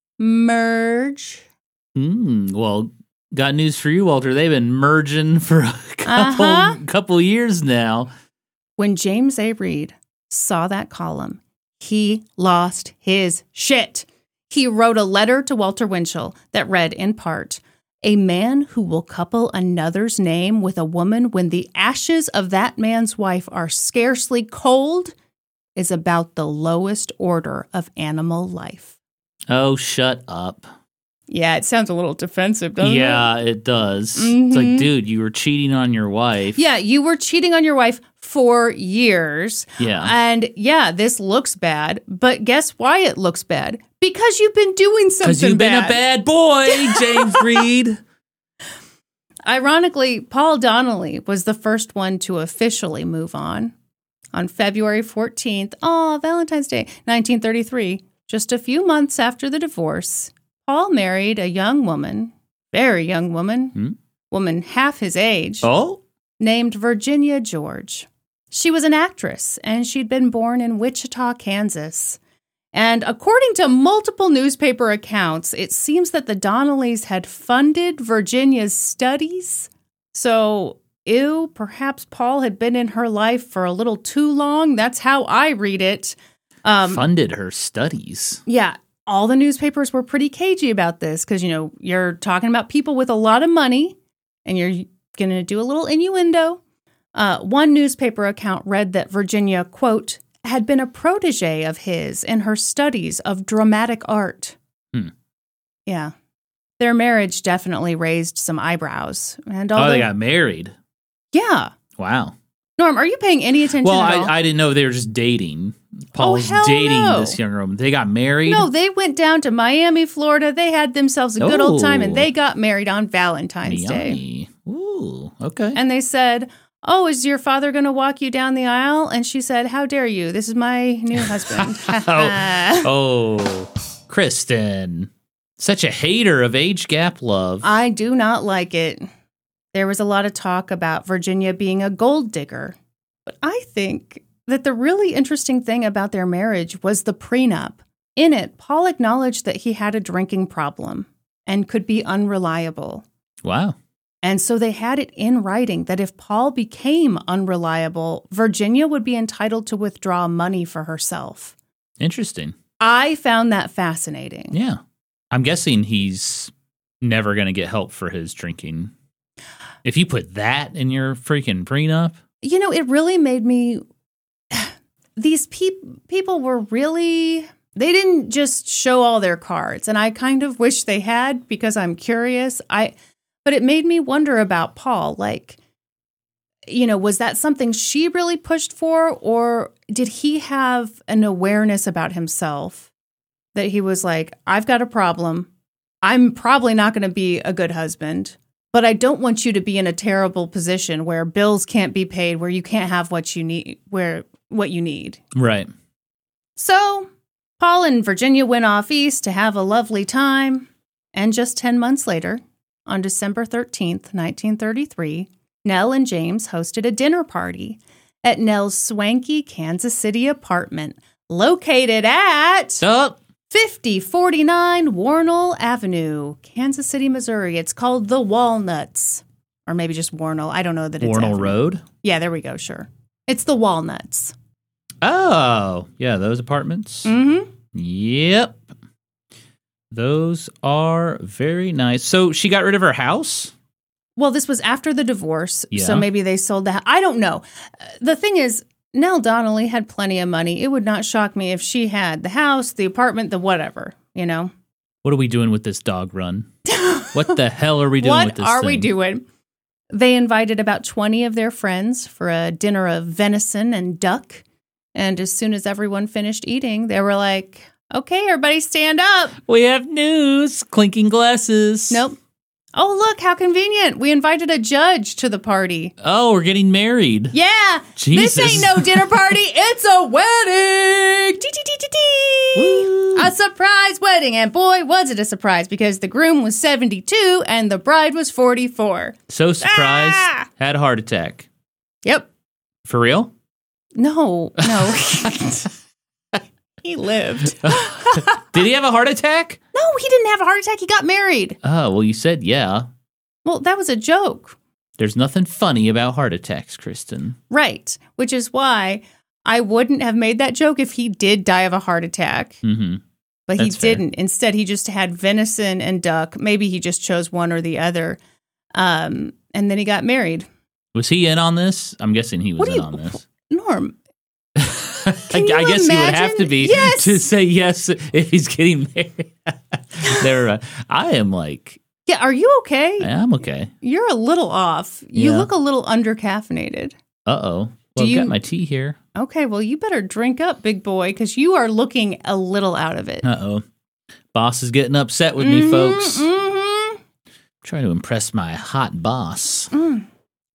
merge." Mm, well, got news for you, Walter. They've been merging for a couple, uh-huh. couple years now. When James A. Reed saw that column, he lost his shit. He wrote a letter to Walter Winchell that read in part, "A man who will couple another's name with a woman when the ashes of that man's wife are scarcely cold is about the lowest order of animal life." Oh, shut up. Yeah, it sounds a little defensive, doesn't yeah, it? Yeah, it does. Mm-hmm. It's like, dude, you were cheating on your wife. Yeah, you were cheating on your wife for years. Yeah. And yeah, this looks bad, but guess why it looks bad? Because you've been doing something bad. Because you've been a bad boy, James Reed. Ironically, Paul Donnelly was the first one to officially move on. On February fourteenth, oh, Valentine's Day, nineteen thirty-three, just a few months after the divorce, Paul married a young woman, very young woman, hmm? woman half his age, Oh? named Virginia George. She was an actress, and she'd been born in Wichita, Kansas. And according to multiple newspaper accounts, it seems that the Donnellys had funded Virginia's studies. So, ew, perhaps Paul had been in her life for a little too long. That's how I read it. Um, Funded her studies. Yeah, all the newspapers were pretty cagey about this because, you know, you're talking about people with a lot of money and you're going to do a little innuendo. Uh, one newspaper account read that Virginia, quote, had been a protege of his in her studies of dramatic art. Hmm. Yeah. Their marriage definitely raised some eyebrows. And Oh, although, they got married. Yeah. Wow. Norm, are you paying any attention Well, at all? I, I didn't know they were just dating. Paul's hell dating no. this young woman. They got married? No, they went down to Miami, Florida. They had themselves a good old time, and Oh. they got married on Valentine's Day. Yummy. Ooh, okay. And they said, oh, is your father going to walk you down the aisle? And she said, how dare you? This is my new husband. oh, oh, Kristen. Such a hater of age gap love. I do not like it. There was a lot of talk about Virginia being a gold digger. But I think that the really interesting thing about their marriage was the prenup. In it, Paul acknowledged that he had a drinking problem and could be unreliable. Wow. And so they had it in writing that if Paul became unreliable, Virginia would be entitled to withdraw money for herself. Interesting. I found that fascinating. Yeah. I'm guessing he's never going to get help for his drinking. If you put that in your freaking prenup. You know, it really made me... These peop- people were really... They didn't just show all their cards, and I kind of wish they had because I'm curious. I, but it made me wonder about Paul. Like, you know, was that something she really pushed for, or did he have an awareness about himself that he was like, I've got a problem. I'm probably not going to be a good husband, but I don't want you to be in a terrible position where bills can't be paid, where you can't have what you need, where what you need. Right. So Paul and Virginia went off east to have a lovely time. And just ten months later, on December thirteenth, nineteen thirty-three, Nell and James hosted a dinner party at Nell's swanky Kansas City apartment located at Oh, fifty forty-nine Warnell Avenue, Kansas City, Missouri. It's called the Walnuts. Or maybe just Warnell. I don't know that it's Warnell Avenue. Road? Yeah, there we go, sure. It's the Walnuts. Oh, yeah, those apartments. Mm-hmm. Yep. Those are very nice. So she got rid of her house? Well, this was after the divorce, Yeah. so maybe they sold the house. I don't know. Uh, The thing is, Nell Donnelly had plenty of money. It would not shock me if she had the house, the apartment, the whatever, you know? What are we doing with this dog run? What the hell are we doing What with this are we thing? doing? They invited about twenty of their friends for a dinner of venison and duck. And as soon as everyone finished eating, they were like, okay, everybody stand up. We have news. Clinking glasses. Nope. Oh, look, how convenient. We invited a judge to the party. Oh, we're getting married. Yeah. Jesus. This ain't no dinner party. It's a wedding. Tee, tee, tee, tee, tee. Woo. A surprise wedding. And boy, was it a surprise because the groom was seventy-two and the bride was forty-four. So surprised. Ah! Had a heart attack. Yep. For real? No, no. He lived. Did he have a heart attack? No, he didn't have a heart attack. He got married. Oh, well, you said yeah. Well, that was a joke. There's nothing funny about heart attacks, Kristen. Right. Which is why I wouldn't have made that joke if he did die of a heart attack. Mm-hmm. But That's he fair. didn't. Instead, he just had venison and duck. Maybe he just chose one or the other. Um, and then he got married. Was he in on this? I'm guessing he was What do in you- on this. Norm, I, Can you I guess he would have to imagine? be Yes. to say yes if he's getting married. there, uh, I am like, yeah, are you okay? yeah, I'm okay. You're a little off. You Yeah. look a little undercaffeinated. Uh oh. Do Well, I've you- got my tea here. Okay, well, you better drink up, big boy, because you are looking a little out of it. Uh oh. Boss is getting upset with me, Mhm, folks. mhm. Trying to impress my hot boss. Mm.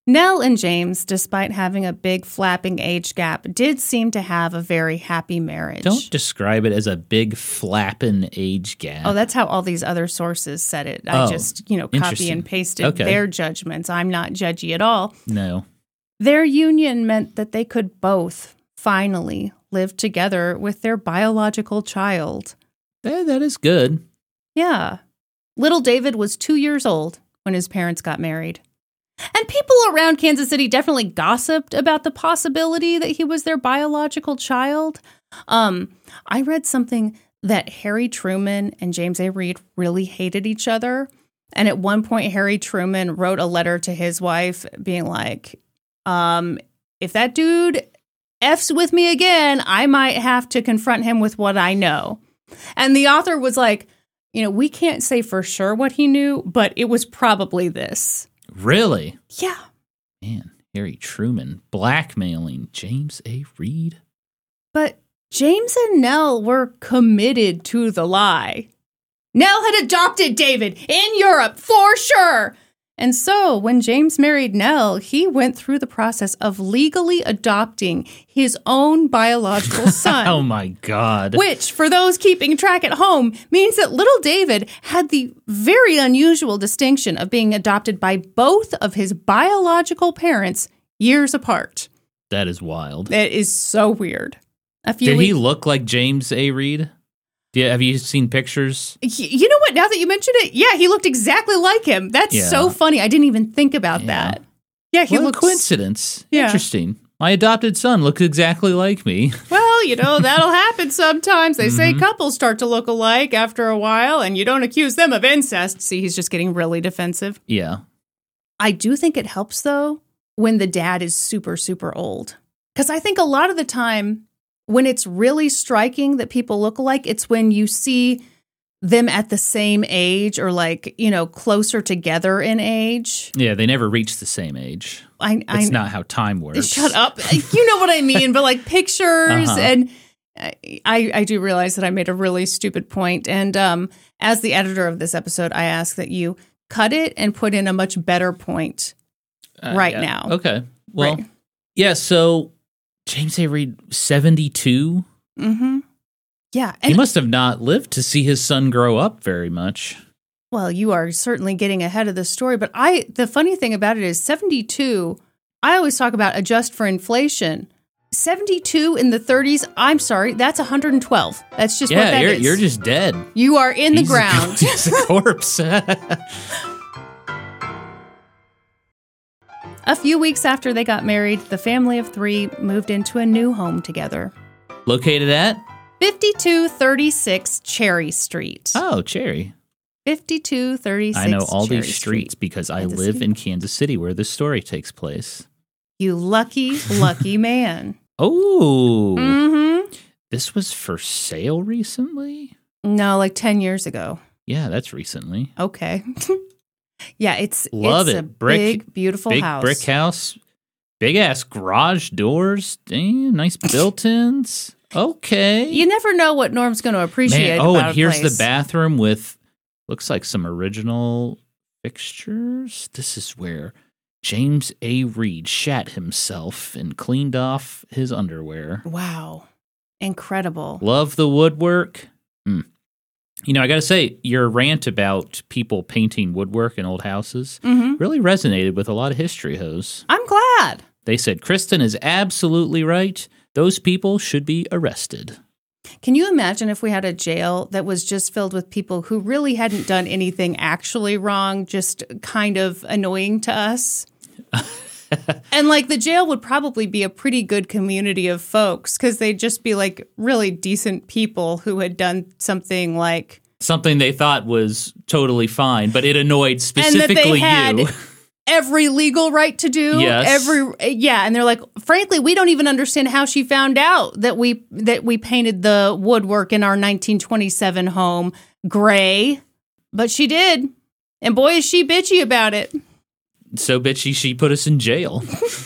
Nell and James, despite having a big flapping age gap, did seem to have a very happy marriage. Don't describe it as a big flapping age gap. Oh, that's how all these other sources said it. I Oh, just, you know, copy interesting. and pasted Okay. their judgments. I'm not judgy at all. No. Their union meant that they could both finally live together with their biological child. That, that is good. Yeah. Little David was two years old when his parents got married. And people around Kansas City definitely gossiped about the possibility that he was their biological child. Um, I read something that Harry Truman and James A. Reed really hated each other. And at one point, Harry Truman wrote a letter to his wife being like, um, if that dude F's with me again, I might have to confront him with what I know. And the author was like, you know, we can't say for sure what he knew, but it was probably this. Really? Yeah. Man, Harry Truman blackmailing James A. Reed. But James and Nell were committed to the lie. Nell had adopted David in Europe for sure. And so when James married Nell, he went through the process of legally adopting his own biological son. Oh my God. Which, for those keeping track at home, means that little David had the very unusual distinction of being adopted by both of his biological parents years apart. That is wild. That is so weird. A few Did he weeks- look like James A. Reed? Yeah, have you seen pictures? Y- You know what? Now that you mentioned it, yeah, he looked exactly like him. That's Yeah. so funny. I didn't even think about Yeah. that. Yeah, he What a looks. coincidence. Yeah. Interesting. My adopted son looks exactly like me. Well, you know, that'll happen sometimes. They say Mhm. couples start to look alike after a while, and you don't accuse them of incest. See, he's just getting really defensive. Yeah. I do think it helps, though, when the dad is super, super old. Because I think a lot of the time, when it's really striking that people look alike, it's when you see them at the same age or, like, you know, closer together in age. Yeah, they never reach the same age. I, That's I not how time works. Shut up. You know what I mean, but like pictures Uh-huh. and I, I do realize that I made a really stupid point. And um, as the editor of this episode, I ask that you cut it and put in a much better point Uh, right yeah. now. Okay. Well, Right. yeah, so James A. Reed, seventy-two? Mm-hmm. Yeah. He And must have not lived to see his son grow up very much. well, you are certainly getting ahead of the story. But I, the funny thing about it is seventy-two, I always talk about adjust for inflation. seventy-two in the thirties, I'm sorry, that's one hundred twelve. That's just what Yeah, that you're, is. you're just dead. You are in the He's a- ground. he's a corpse. A few weeks after they got married, the family of three moved into a new home together. Located at? fifty-two thirty-six Cherry Street. Oh, Cherry. fifty-two thirty-six I know all Cherry these streets Street. because I Kansas live City. in Kansas City where this story takes place. You lucky, lucky man. Oh, Mm-hmm. this was for sale recently? No, like ten years ago. Yeah, that's recently. Okay. Yeah, it's, Love it's it. a Brick- big, beautiful Big house. brick house, big ass garage doors. Damn, nice built-ins. Okay. You never know what Norm's going to appreciate Man, oh, about and a here's place. the bathroom with looks like some original fixtures. This is where James A. Reed shat himself and cleaned off his underwear. Wow. Incredible. Love the woodwork. Mm. You know, I got to say, your rant about people painting woodwork in old houses Mm-hmm. really resonated with a lot of history hoes. I'm glad. They said, Kristen is absolutely right. Those people should be arrested. Can you imagine if we had a jail that was just filled with people who really hadn't done anything actually wrong, just kind of annoying to us? And like the jail would probably be a pretty good community of folks because they'd just be like really decent people who had done something like Something they thought was totally fine, but it annoyed and that specifically they had you. every legal right to do. Yes. Every yeah, and they're like, frankly, we don't even understand how she found out that we that we painted the woodwork in our nineteen twenty-seven home gray, but she did, and boy is she bitchy about it. So bitchy, she put us in jail.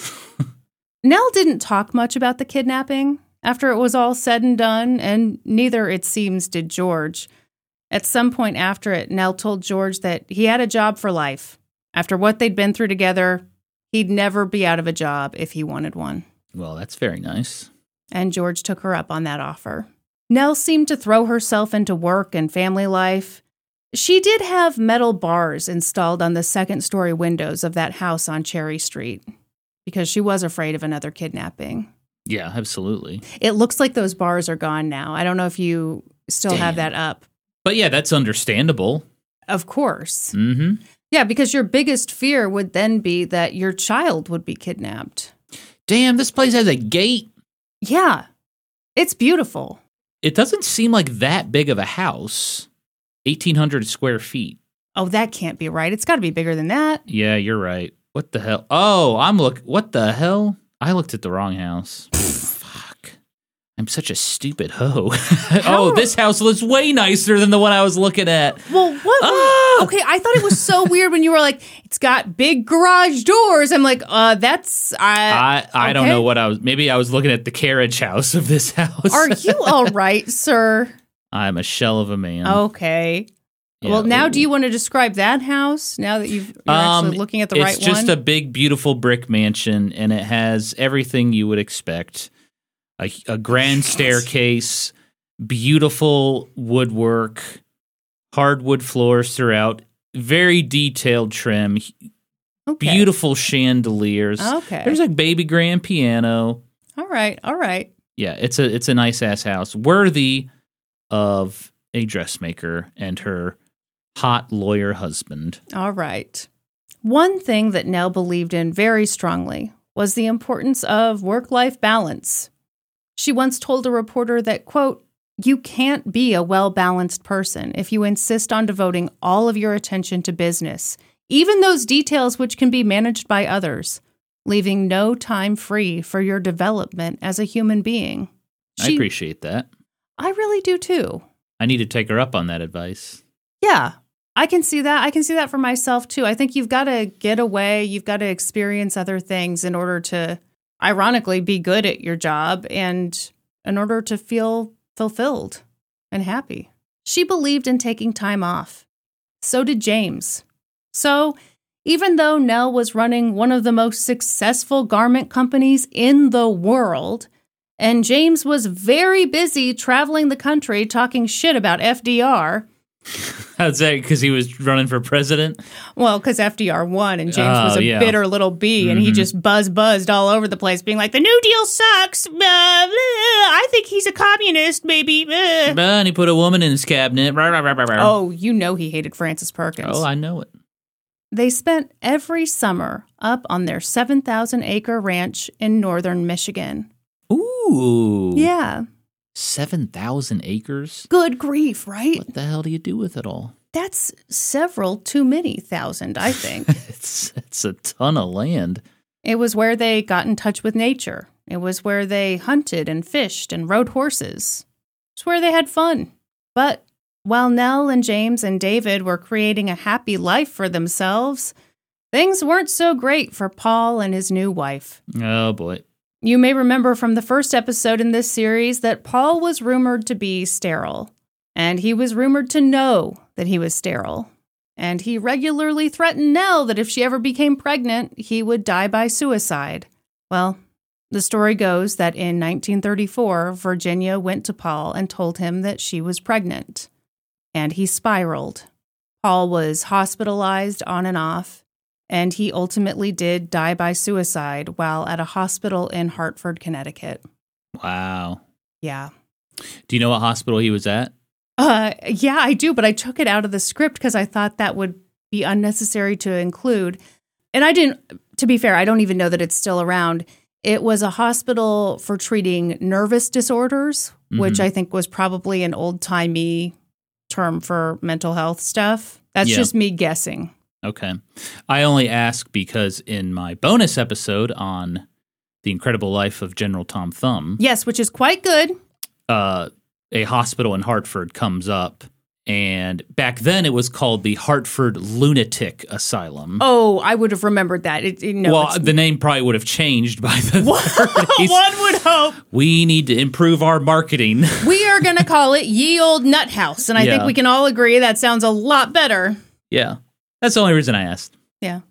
Nell didn't talk much about the kidnapping after it was all said and done, and neither, it seems, did George. At some point after it, Nell told George that he had a job for life. After what they'd been through together, He'd never be out of a job if he wanted one. Well, that's very nice. And George took her up on that offer. Nell seemed to throw herself into work and family life. She did have metal bars installed on the second-story windows of that house on Cherry Street because she was afraid of another kidnapping. Yeah, absolutely. It looks like those bars are gone now. I don't know if you still Damn. have that up. But yeah, that's understandable. Of course. Mm-hmm. Yeah, because your biggest fear would then be that your child would be kidnapped. Damn, this place has a gate. Yeah, it's beautiful. It doesn't seem like that big of a house. eighteen hundred square feet. Oh, that can't be right. It's got to be bigger than that. Yeah, you're right. What the hell? Oh, I'm look. What the hell? I looked at the wrong house. Fuck. I'm such a stupid hoe. Oh, this house looks way nicer than the one I was looking at. Well, what? Ah! Okay, I thought it was so weird when you were like, it's got big garage doors. I'm like, uh, that's... Uh, I, I okay. don't know what I was... Maybe I was looking at the carriage house of this house. Are you all right, sir? I'm a shell of a man. Okay. Yeah, well, now ooh. do you want to describe that house now that you've, you're Um, actually looking at the it's right just one? a big, beautiful brick mansion, and it has everything you would expect. A, a grand staircase, beautiful woodwork, hardwood floors throughout, very detailed trim, Okay. beautiful chandeliers. Okay. There's a baby grand piano. All right, all right. Yeah, it's a it's a nice ass house, worthy of a dressmaker and her hot lawyer husband. All right. One thing that Nell believed in very strongly was the importance of work-life balance. She once told a reporter that, quote, "You can't be a well-balanced person if you insist on devoting all of your attention to business, even those details which can be managed by others, leaving no time free for your development as a human being." I appreciate that. I really do too. I need to take her up on that advice. Yeah, I can see that. I can see that for myself too. I think you've got to get away. You've got to experience other things in order to, ironically, be good at your job and in order to feel fulfilled and happy. She believed in taking time off. So did James. So even though Nell was running one of the most successful garment companies in the world, and James was very busy traveling the country talking shit about F D R. How's that? Because he was running for president? Well, because F D R won, and James Oh, was a yeah. bitter little bee, and Mhm. he just buzz buzzed all over the place, being like, "The New Deal sucks. Uh, uh, I think he's a communist, maybe." Uh. And he put a woman in his cabinet. Oh, Oh, you know he hated Francis Perkins. oh, I know it. They spent every summer up on their seven thousand acre ranch in northern Michigan. Ooh. Yeah. seven thousand acres? Good grief, right? What the hell do you do with it all? That's several too many thousand, I think. It's it's a ton of land. It was where they got in touch with nature. It was where they hunted and fished and rode horses. It's where they had fun. But while Nell and James and David were creating a happy life for themselves, things weren't so great for Paul and his new wife. Oh, boy. You may remember from the first episode in this series that Paul was rumored to be sterile, and he was rumored to know that he was sterile. And he regularly threatened Nell that if she ever became pregnant, he would die by suicide. Well, the story goes that in nineteen thirty-four, Virginia went to Paul and told him that she was pregnant. And he spiraled. Paul was hospitalized on and off, and he ultimately did die by suicide while at a hospital in Hartford, Connecticut. Wow. Yeah. Do you know what hospital he was at? Uh, yeah, I do, but I took it out of the script because I thought that would be unnecessary to include. And I didn't, to be fair, I don't even know that it's still around. It was a hospital for treating nervous disorders, Mhm. which I think was probably an old-timey term for mental health stuff. That's Yeah. just me guessing. Okay. I only ask because in my bonus episode on The Incredible Life of General Tom Thumb, Yes, which is quite good. uh, a hospital in Hartford comes up. And back then it was called the Hartford Lunatic Asylum. Oh, I would have remembered that. It, it, no, well, it's- the name probably would have changed by the thirties. one would hope. We need to improve our marketing. We are going to call it Ye Old Nut House, and I Yeah. think we can all agree that sounds a lot better. Yeah. That's the only reason I asked. Yeah.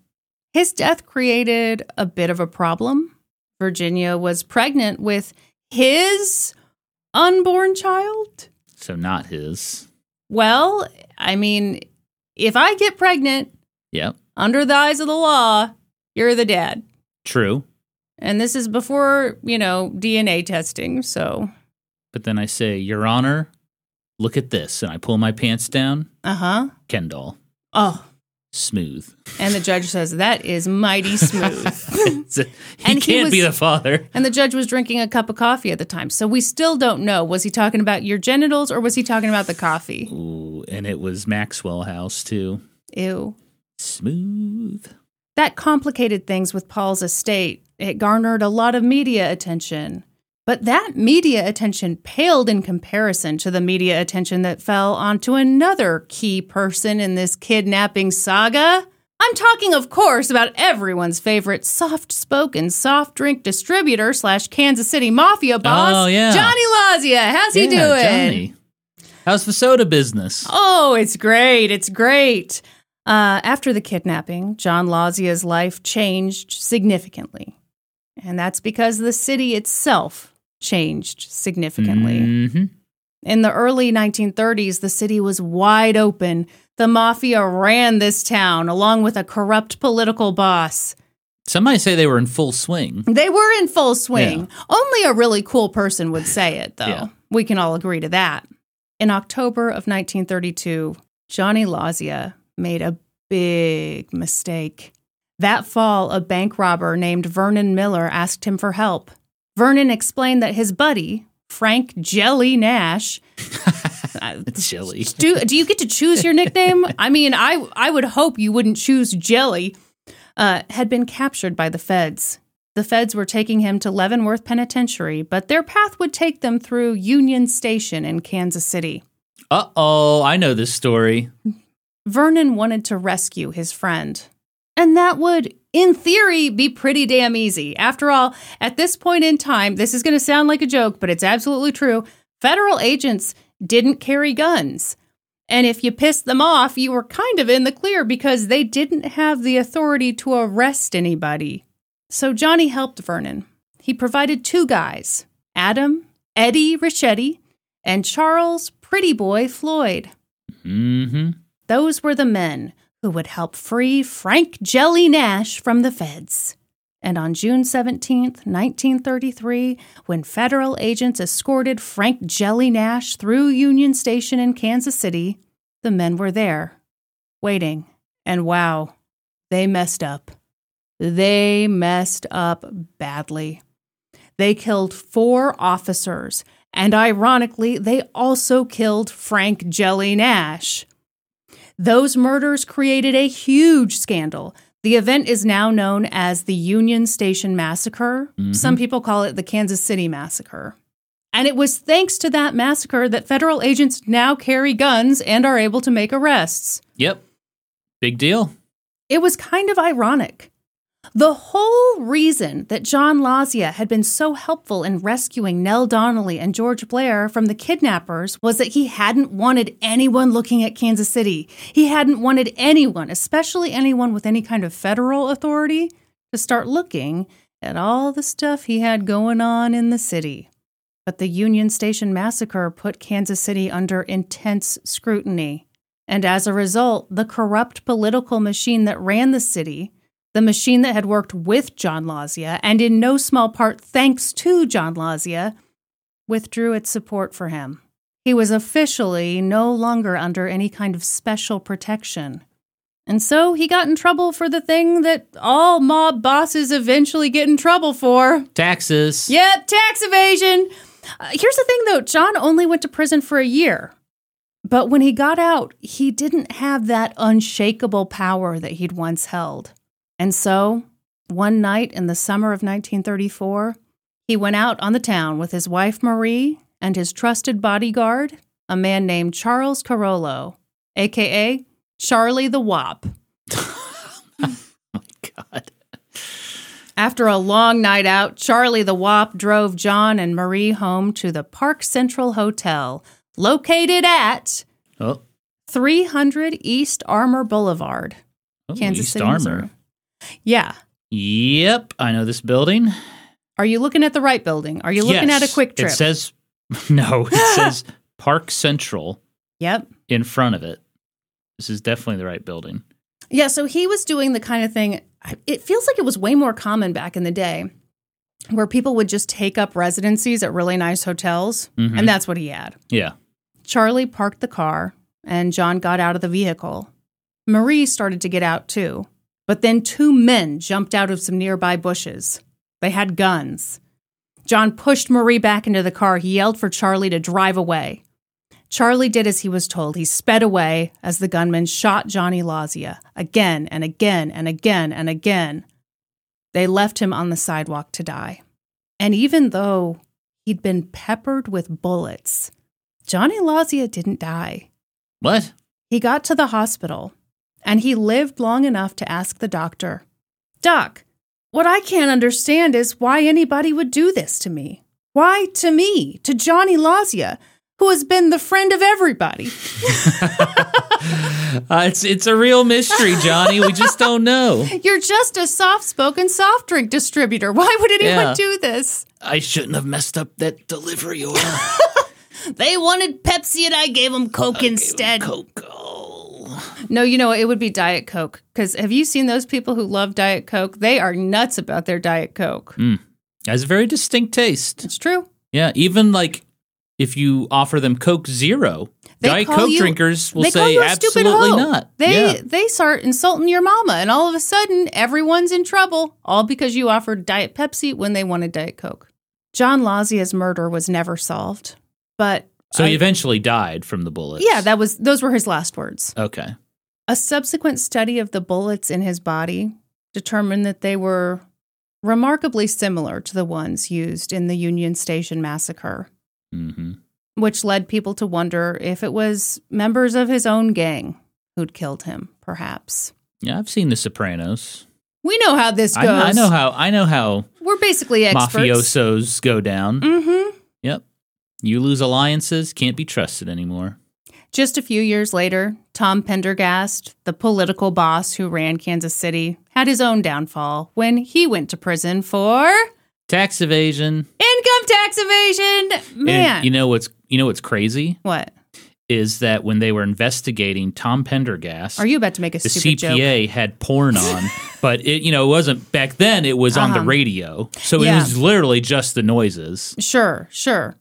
His death created a bit of a problem. Virginia was pregnant with his unborn child. So not his. Well, I mean, if I get pregnant Yep. under the eyes of the law, you're the dad. True. And this is before, you know, D N A testing, so. But then I say, Your Honor, look at this. And I pull my pants down. Uh-huh. Ken doll. Oh. Smooth. And the judge says, that is mighty smooth. he And can't he was- be the father. And the judge was drinking a cup of coffee at the time. So we still don't know. Was he talking about your genitals or was he talking about the coffee? Ooh, and it was Maxwell House, too. Ew. Smooth. That complicated things with Paul's estate. It garnered a lot of media attention. But that media attention paled in comparison to the media attention that fell onto another key person in this kidnapping saga. I'm talking, of course, about everyone's favorite soft-spoken soft drink distributor slash Kansas City Mafia boss, Oh, yeah. Johnny Lazia. How's he Yeah, doing? Johnny. How's the soda business? Oh, it's great. It's great. Uh, after the kidnapping, John Lazia's life changed significantly. And that's because the city itself changed significantly. Mm-hmm. In the early nineteen thirties, the city was wide open. The mafia ran this town along with a corrupt political boss. Some might say they were in full swing. They were in full swing. Only a really cool person would say it, though. Yeah. We can all agree to that. In October of nineteen thirty-two, Johnny Lazia made a big mistake. That fall, a bank robber named Vernon Miller asked him for help. Vernon explained that his buddy, Frank Jelly Nash... Jelly. Do, do you get to choose your nickname? I mean, I, I would hope you wouldn't choose Jelly. Uh, had been captured by the feds. The feds were taking him to Leavenworth Penitentiary, but their path would take them through Union Station in Kansas City. Uh-oh, I know this story. Vernon wanted to rescue his friend. And that would, in theory, be pretty damn easy. After all, at this point in time, this is going to sound like a joke, but it's absolutely true. Federal agents didn't carry guns. And if you pissed them off, you were kind of in the clear because they didn't have the authority to arrest anybody. So Johnny helped Vernon. He provided two guys, Adam, Eddie Richetti, and Charles Pretty Boy Floyd. Mm-hmm. Those were the men who would help free Frank Jelly Nash from the feds. And on June seventeenth, nineteen thirty-three, when federal agents escorted Frank Jelly Nash through Union Station in Kansas City, the men were there, waiting. And wow, they messed up. They messed up badly. They killed four officers, and ironically, they also killed Frank Jelly Nash. Those murders created a huge scandal. The event is now known as the Union Station Massacre. Mm-hmm. Some people call it the Kansas City Massacre. And it was thanks to that massacre that federal agents now carry guns and are able to make arrests. Yep. Big deal. It was kind of ironic. The whole reason that John Lazia had been so helpful in rescuing Nell Donnelly and George Blair from the kidnappers was that he hadn't wanted anyone looking at Kansas City. He hadn't wanted anyone, especially anyone with any kind of federal authority, to start looking at all the stuff he had going on in the city. But the Union Station Massacre put Kansas City under intense scrutiny. And as a result, the corrupt political machine that ran the city, the machine that had worked with John Lazia, and in no small part thanks to John Lazia, withdrew its support for him. He was officially no longer under any kind of special protection. And so he got in trouble for the thing that all mob bosses eventually get in trouble for. Taxes. Yep, tax evasion. Uh, here's the thing, though. John only went to prison for a year. But when he got out, he didn't have that unshakable power that he'd once held. And so, one night in the summer of nineteen thirty-four, he went out on the town with his wife Marie and his trusted bodyguard, a man named Charles Carollo, a k a. Charlie the Wop. Oh my God. After a long night out, Charlie the Wop drove John and Marie home to the Park Central Hotel, located at Oh, three hundred East Armour Boulevard, oh Kansas East City, Armor. Missouri. Yeah. Yep, I know this building. Are you looking at the right building? Are you looking Yes, at a Quick Trip? It says, no, it says Park Central Yep. in front of it. This is definitely the right building. Yeah, so he was doing the kind of thing, it feels like it was way more common back in the day, where people would just take up residencies at really nice hotels, Mhm. and that's what he had. Yeah. Charlie parked the car, and John got out of the vehicle. Marie started to get out too, but then two men jumped out of some nearby bushes. They had guns. John pushed Marie back into the car. He yelled for Charlie to drive away. Charlie did as he was told. He sped away as the gunman shot Johnny Lazia again and again and again and again. They left him on the sidewalk to die. And even though he'd been peppered with bullets, Johnny Lazia didn't die. What? He got to the hospital, and he lived long enough to ask the doctor, "Doc, what I can't understand is why anybody would do this to me. Why to me, to Johnny Lazia, who has been the friend of everybody?" uh, it's it's a real mystery, Johnny. We just don't know. You're just a soft-spoken soft drink distributor. Why would anyone Yeah. do this? I shouldn't have messed up that delivery order. They wanted Pepsi and I gave them Coke instead. Coke. Oh. No, you know, it would be Diet Coke. Because have you seen those people who love Diet Coke? They are nuts about their Diet Coke. Mm. Has a very distinct taste. It's true. Yeah, even like if you offer them Coke Zero, They Diet call Coke you- drinkers will they call say you a stupid absolutely hoe. not. They yeah. they start insulting your mama, and all of a sudden, everyone's in trouble, all because you offered Diet Pepsi when they wanted Diet Coke. John Lazia's murder was never solved, but So I- he eventually died from the bullets. yeah, that was those were his last words. Okay. A subsequent study of the bullets in his body determined that they were remarkably similar to the ones used in the Union Station massacre, Mm-hmm. which led people to wonder if it was members of his own gang who'd killed him, perhaps. Yeah, I've seen The Sopranos. We know how this I, goes. I know how. I know how We're basically experts. mafiosos go down. Mm-hmm. Yep. You lose alliances, can't be trusted anymore. Just a few years later, Tom Pendergast, the political boss who ran Kansas City, had his own downfall when he went to prison for Tax evasion. income tax evasion. Man, And you know what's you know what's crazy what? is that when they were investigating Tom Pendergast, Are you about to make a the stupid C P A joke? had porn on, but it you know it wasn't back then. It was on the Uh-huh. radio, so Yeah. it was literally just the noises. Sure, sure.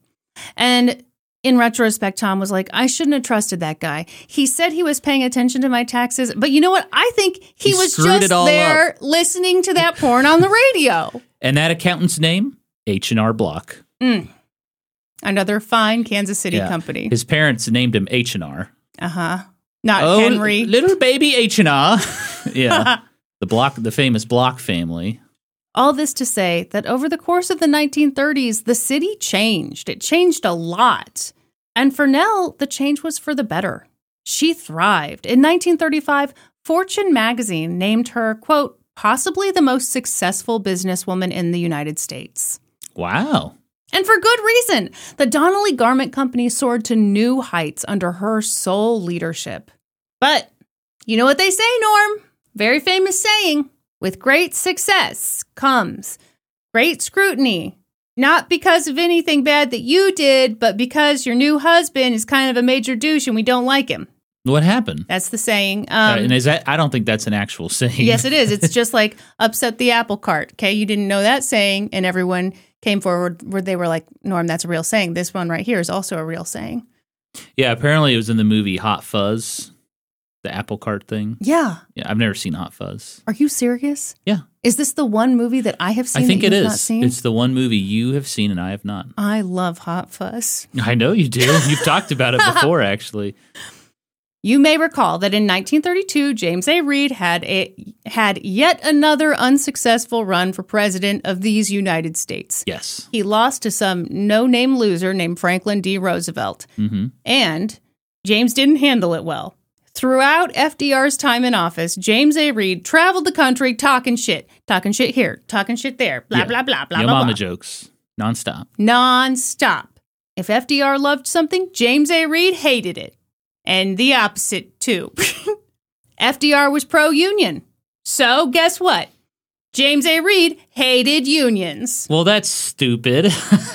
And in retrospect, Tom was like, I shouldn't have trusted that guy. He said he was paying attention to my taxes, but you know what? I think he, He was screwed just it all there listening to that porn on the radio. And that accountant's name, H and R Block. Mm. Another fine Kansas City Yeah. company. His parents named him H and R. Uh-huh. Not Oh, Henry. little baby H and R. Yeah, the Block, the famous Block family. All this to say that over the course of the nineteen thirties, the city changed. It changed a lot. And for Nell, the change was for the better. She thrived. In nineteen thirty-five, Fortune magazine named her, quote, possibly the most successful businesswoman in the United States. Wow. And for good reason. The Donnelly Garment Company soared to new heights under her sole leadership. But you know what they say, Norm? Very famous saying. With great success comes great scrutiny. Not because of anything bad that you did, but because your new husband is kind of a major douche and we don't like him. What happened? That's the saying. Uh, Um, and is that? I don't think that's an actual saying. yes, it is. It's just like upset the apple cart. Okay, you didn't know that saying, and everyone came forward where they were like, Norm, that's a real saying. This one right here is also a real saying. Yeah, apparently it was in the movie Hot Fuzz, the apple cart thing. Yeah. Yeah, I've never seen Hot Fuzz. Are you serious? Yeah. Is this the one movie that I have seen I think that it you've not is. seen? It's the one movie you have seen and I have not. I love Hot Fuzz. I know you do. You've talked about it before, actually. You may recall that in nineteen thirty-two, James A. Reed had a, had yet another unsuccessful run for president of these United States. Yes. He lost to some no-name loser named Franklin D. Roosevelt. Mm-hmm. And James didn't handle it well. Throughout F D R's time in office, James A. Reed traveled the country talking shit. Talking shit here, talking shit there, blah, Yeah. blah, blah, blah, Yo blah, mama blah. jokes. Nonstop. Non-stop. If F D R loved something, James A. Reed hated it. And the opposite, too. F D R was pro-union. So guess what? James A. Reed hated unions. Well, that's stupid.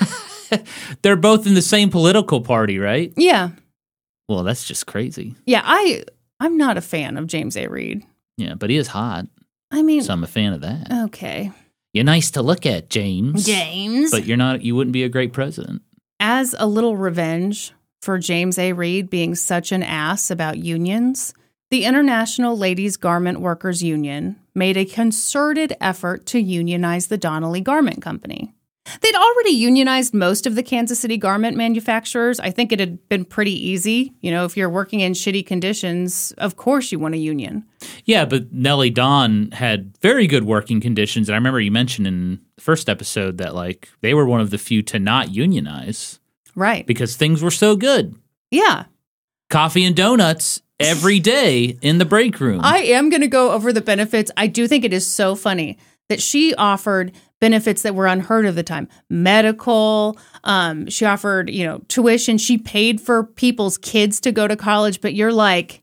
They're both in the same political party, right? Yeah. Well, that's just crazy. Yeah, I, I'm not a fan of James A. Reed. Yeah, but he is hot, I mean, so I'm a fan of that. okay. You're nice to look at, James. James. But you're not. You wouldn't be a great president. As a little revenge for James A. Reed being such an ass about unions, the International Ladies Garment Workers Union made a concerted effort to unionize the Donnelly Garment Company. They'd already unionized most of the Kansas City garment manufacturers. I think it had been pretty easy. You know, if you're working in shitty conditions, of course you want a union. Yeah, but Nellie Dawn had very good working conditions. And I remember you mentioned in the first episode that, like, they were one of the few to not unionize. Right. Because things were so good. Yeah. Coffee and donuts every day in the break room. I am going to go over the benefits. I do think it is so funny that she offered benefits that were unheard of at the time. Medical, um, she offered, you know, tuition. She paid for people's kids to go to college, but you're like,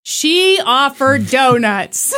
she offered donuts.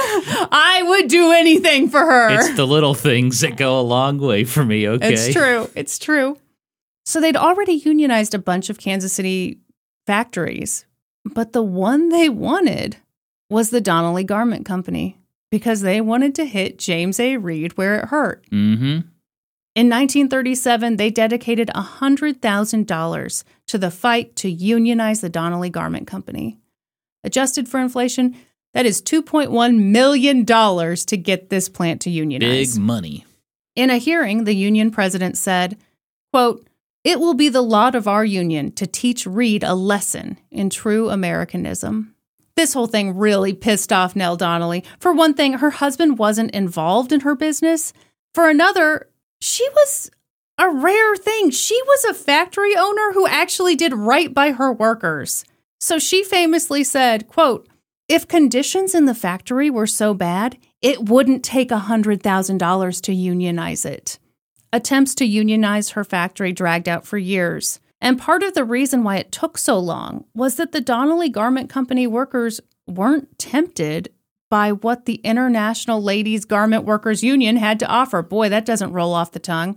I would do anything for her. It's the little things that go a long way for me, okay? It's true. It's true. So they'd already unionized a bunch of Kansas City factories, but the one they wanted was the Donnelly Garment Company, because they wanted to hit James A. Reed where it hurt. Mm-hmm. In nineteen thirty-seven, they dedicated one hundred thousand dollars to the fight to unionize the Donnelly Garment Company. Adjusted for inflation, that is two point one million dollars to get this plant to unionize. Big money. In a hearing, the union president said, quote, "It will be the lot of our union to teach Reed a lesson in true Americanism." This whole thing really pissed off Nell Donnelly. For one thing, her husband wasn't involved in her business. For another, she was a rare thing. She was a factory owner who actually did right by her workers. So she famously said, quote, "If conditions in the factory were so bad, it wouldn't take one hundred thousand dollars to unionize it." Attempts to unionize her factory dragged out for years. And part of the reason why it took so long was that the Donnelly Garment Company workers weren't tempted by what the International Ladies Garment Workers Union had to offer. Boy, that doesn't roll off the tongue.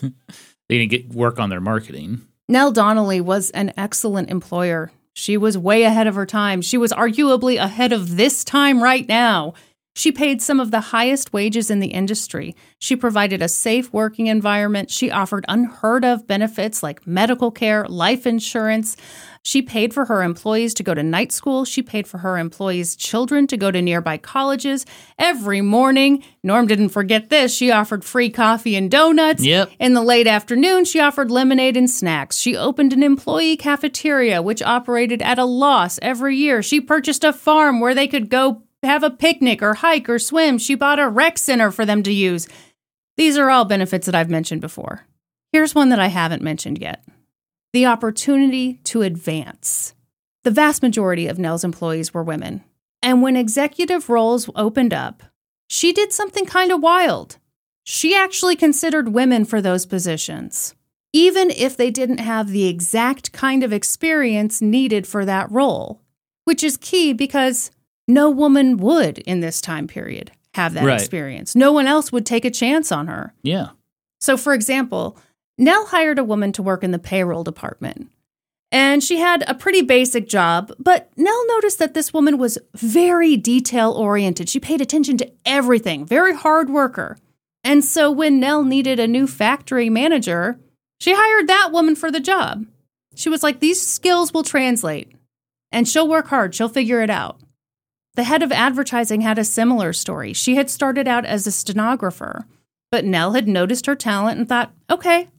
They didn't get work on their marketing. Nell Donnelly was an excellent employer. She was way ahead of her time. She was arguably ahead of this time right now. She paid some of the highest wages in the industry. She provided a safe working environment. She offered unheard of benefits like medical care, life insurance. She paid for her employees to go to night school. She paid for her employees' children to go to nearby colleges. Every morning, Norm didn't forget this, she offered free coffee and donuts. Yep. In the late afternoon, she offered lemonade and snacks. She opened an employee cafeteria, which operated at a loss every year. She purchased a farm where they could go have a picnic or hike or swim. She bought a rec center for them to use. These are all benefits that I've mentioned before. Here's one that I haven't mentioned yet. The opportunity to advance. The vast majority of Nell's employees were women. And when executive roles opened up, she did something kind of wild. She actually considered women for those positions, even if they didn't have the exact kind of experience needed for that role, which is key because no woman would, in this time period, have that Right. experience. No one else would take a chance on her. Yeah. So, for example, Nell hired a woman to work in the payroll department. And she had a pretty basic job, but Nell noticed that this woman was very detail-oriented. She paid attention to everything, very hard worker. And so when Nell needed a new factory manager, she hired that woman for the job. She was like, these skills will translate, and she'll work hard. She'll figure it out. The head of advertising had a similar story. She had started out as a stenographer, but Nell had noticed her talent and thought, okay,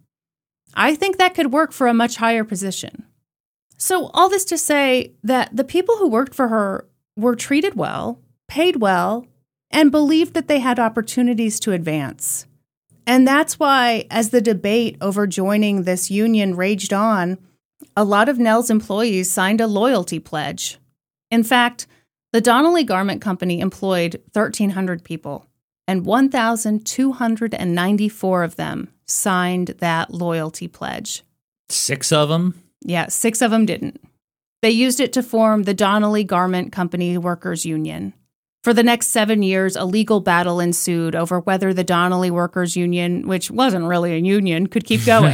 I think that could work for a much higher position. So all this to say that the people who worked for her were treated well, paid well, and believed that they had opportunities to advance. And that's why, as the debate over joining this union raged on, a lot of Nell's employees signed a loyalty pledge. In fact, the Donnelly Garment Company employed thirteen hundred people, and one thousand two hundred ninety-four of them signed that loyalty pledge. Six of them? Yeah, six of them didn't. They used it to form the Donnelly Garment Company Workers Union. For the next seven years, a legal battle ensued over whether the Donnelly Workers Union, which wasn't really a union, could keep going.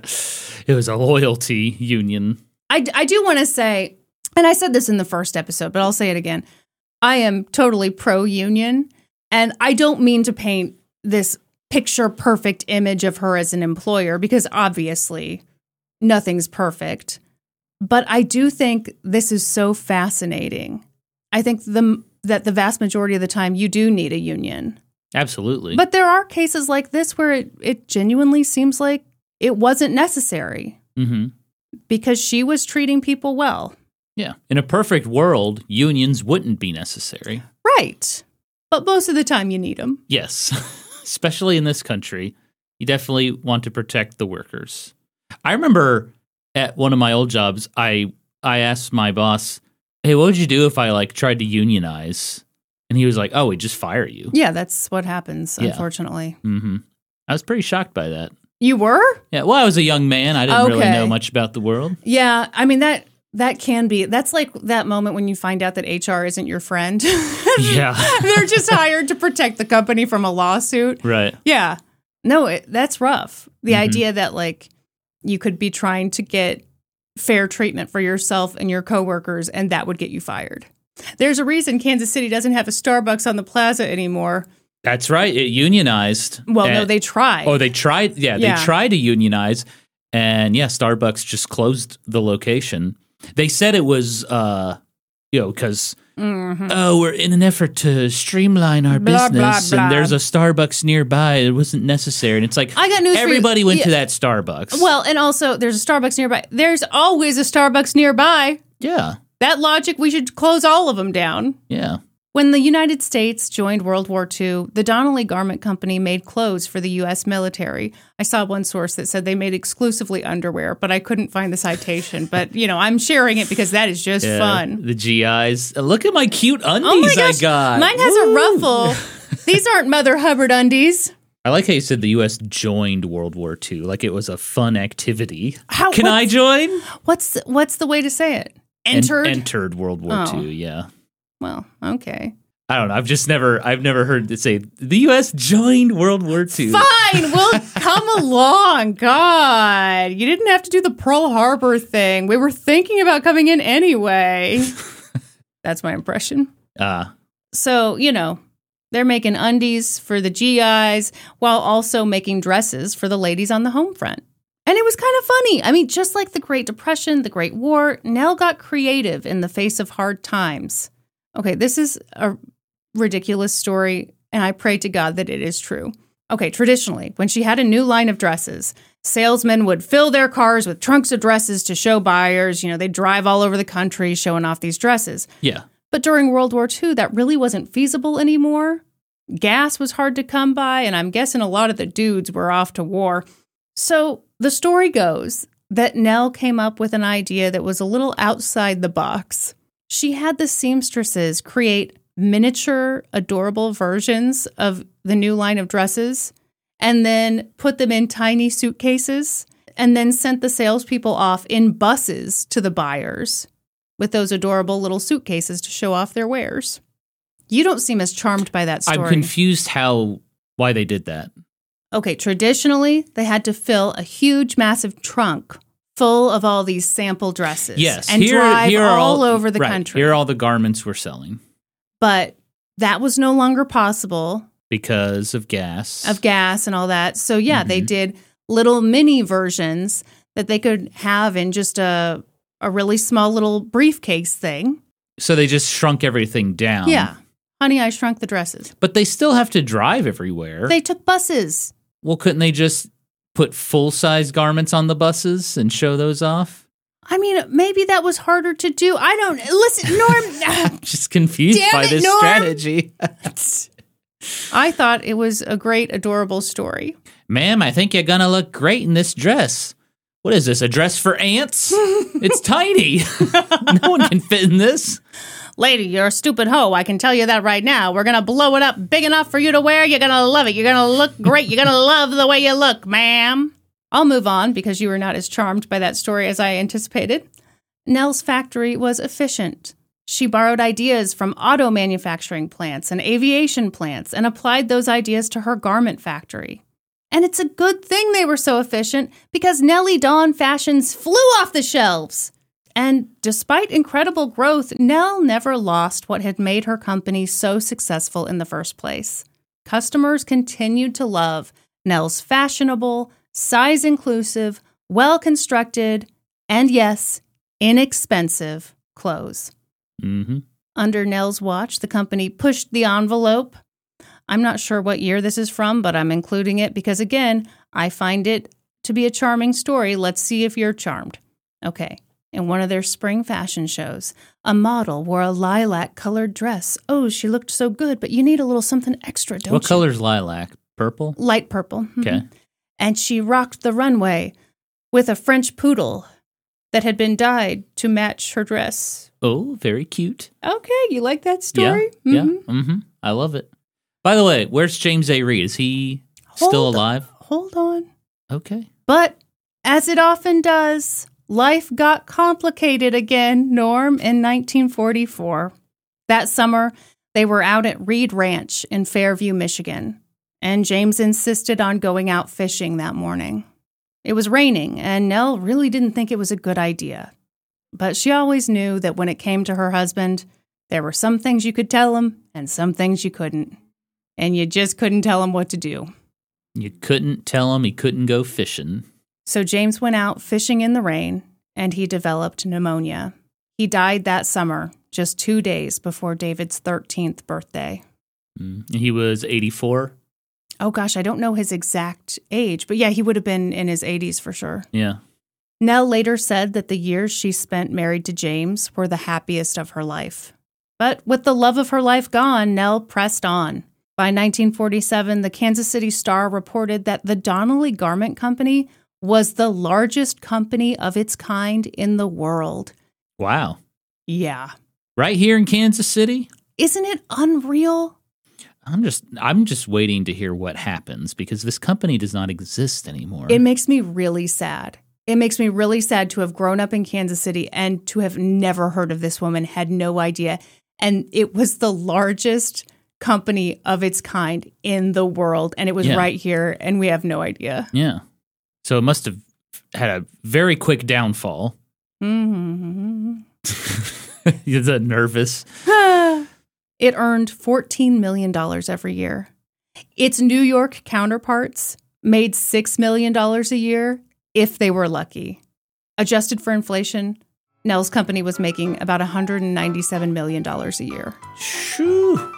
It was a loyalty union. I, I do want to say, and I said this in the first episode, but I'll say it again. I am totally pro-union, and I don't mean to paint this picture-perfect image of her as an employer, because obviously nothing's perfect. But I do think this is so fascinating. I think the that the vast majority of the time you do need a union. Absolutely. But there are cases like this where it, it genuinely seems like it wasn't necessary Mm-hmm. because she was treating people well. Yeah. In a perfect world, unions wouldn't be necessary. Right. But most of the time you need them. Yes. Especially in this country, you definitely want to protect the workers. I remember at one of my old jobs, I I asked my boss, hey, what would you do if I like tried to unionize? And he was like, oh, we just fire you. Yeah, that's what happens, Yeah. unfortunately. Mm-hmm. I was pretty shocked by that. You were? Yeah, well, I was a young man. I didn't really Okay. know much about the world. Yeah, I mean, that that can be, that's like that moment when you find out that H R isn't your friend. Yeah. They're just hired to protect the company from a lawsuit. Right. Yeah. No, it, that's rough. The Mhm. idea that, like, you could be trying to get fair treatment for yourself and your coworkers, and that would get you fired. There's a reason Kansas City doesn't have a Starbucks on the plaza anymore. That's right. It unionized. Well, no, And- they tried. Oh, they tried. Yeah, Yeah. they tried to unionize. And yeah, Starbucks just closed the location. They said it was, uh, you know, because, Mhm. oh, we're in an effort to streamline our Blah, blah, business. blah. And there's a Starbucks nearby. It wasn't necessary. And it's like, I got news for you. everybody went Yeah. to that Starbucks. Well, and also there's a Starbucks nearby. There's always a Starbucks nearby. yeah. That logic, we should close all of them down. Yeah. When the United States joined World War Two, the Donnelly Garment Company made clothes for the U S military. I saw one source that said they made exclusively underwear, but I couldn't find the citation. But, you know, I'm sharing it because that is just Yeah. fun. The G Is. Look at my cute undies Oh my gosh, I got. mine has Woo. a ruffle. These aren't Mother Hubbard undies. I like how you said the U S joined World War Two, like it was a fun activity. How- Can I what's- join? What's the, what's the way to say it? En- Entered? entered World War Oh. Two, yeah. Well, okay. I don't know. I've just never, I've never heard it say the U S joined World War Two. Fine, we'll come along. God, you didn't have to do the Pearl Harbor thing. We were thinking about coming in anyway. That's my impression. Ah, So, you know, they're making undies for the G Is while also making dresses for the ladies on the home front. And it was kind of funny. I mean, just like the Great Depression, the Great War, Nell got creative in the face of hard times. Okay, this is a ridiculous story, and I pray to God that it is true. Okay, traditionally, when she had a new line of dresses, salesmen would fill their cars with trunks of dresses to show buyers. You know, they'd drive all over the country showing off these dresses. yeah. But during World War Two, that really wasn't feasible anymore. Gas was hard to come by, and I'm guessing a lot of the dudes were off to war. So the story goes that Nell came up with an idea that was a little outside the box. She had the seamstresses create miniature, adorable versions of the new line of dresses and then put them in tiny suitcases and then sent the salespeople off in buses to the buyers with those adorable little suitcases to show off their wares. You don't seem as charmed by that story. I'm confused how, why they did that. Okay, traditionally, they had to fill a huge, massive trunk full of all these sample dresses. Yes. And here, drive here are all, over the right, country. Here are all the garments we're selling But that was no longer possible because of gas. of gas and all that. So, yeah, Mhm. they did little mini versions that they could have in just a, a really small little briefcase thing. So they just shrunk everything down. Yeah. Honey, I Shrunk the Dresses. But they still have to drive everywhere. They took buses. Well, couldn't they just put full-size garments on the buses and show those off? I mean, maybe that was harder to do. I don't... Listen, Norm... I'm just confused Damn by it, this Norm. strategy. I thought it was a great, adorable story. Ma'am, I think you're gonna look great in this dress. What is this, a dress for ants? It's tiny. No one can fit in this. Lady, you're a stupid hoe. I can tell you that right now. We're going to blow it up big enough for you to wear. You're going to love it. You're going to look great. You're going to love the way you look, ma'am. I'll move on because you were not as charmed by that story as I anticipated. Nell's factory was efficient. She borrowed ideas from auto manufacturing plants and aviation plants and applied those ideas to her garment factory. And it's a good thing they were so efficient because Nellie Dawn fashions flew off the shelves. And despite incredible growth, Nell never lost what had made her company so successful in the first place. Customers continued to love Nell's fashionable, size-inclusive, well-constructed, and yes, inexpensive clothes. Mm-hmm. Under Nell's watch, the company pushed the envelope. I'm not sure what year this is from, but I'm including it because, again, I find it to be a charming story. Let's see if you're charmed. Okay. In one of their spring fashion shows, a model wore a lilac-colored dress. Oh, she looked so good, but you need a little something extra, don't What you? color's lilac? Purple? Light purple. Mhm. Okay. And she rocked the runway with a French poodle that had been dyed to match her dress. Oh, very cute. Okay, you like that story? Yeah, Mhm. yeah. Mm-hmm. I love it. By the way, where's James A. Reed? Is he still Hold- alive? Hold on. Okay. But, as it often does, life got complicated again, Norm, in nineteen forty-four. That summer, they were out at Reed Ranch in Fairview, Michigan, and James insisted on going out fishing that morning. It was raining, and Nell really didn't think it was a good idea. But she always knew that when it came to her husband, there were some things you could tell him and some things you couldn't. And you just couldn't tell him what to do. You couldn't tell him he couldn't go fishing. So James went out fishing in the rain, and he developed pneumonia. He died that summer, just two days before David's thirteenth birthday. Mm. He was eighty-four? Oh gosh, I don't know his exact age, but yeah, he would have been in his eighties for sure. Yeah. Nell later said that the years she spent married to James were the happiest of her life. But with the love of her life gone, Nell pressed on. By nineteen forty-seven, the Kansas City Star reported that the Donnelly Garment Company was the largest company of its kind in the world. Wow. Yeah. Right here in Kansas City? Isn't it unreal? I'm just I'm just waiting to hear what happens because this company does not exist anymore. It makes me really sad. It makes me really sad to have grown up in Kansas City and to have never heard of this woman, had no idea. And it was the largest company of its kind in the world. And it was Yeah. right here, and we have no idea. Yeah. So it must have had a very quick downfall. Mm-hmm. Is that nervous? It earned fourteen million dollars every year. Its New York counterparts made six million dollars a year if they were lucky. Adjusted for inflation, Nell's company was making about one hundred ninety-seven million dollars a year. Shoo.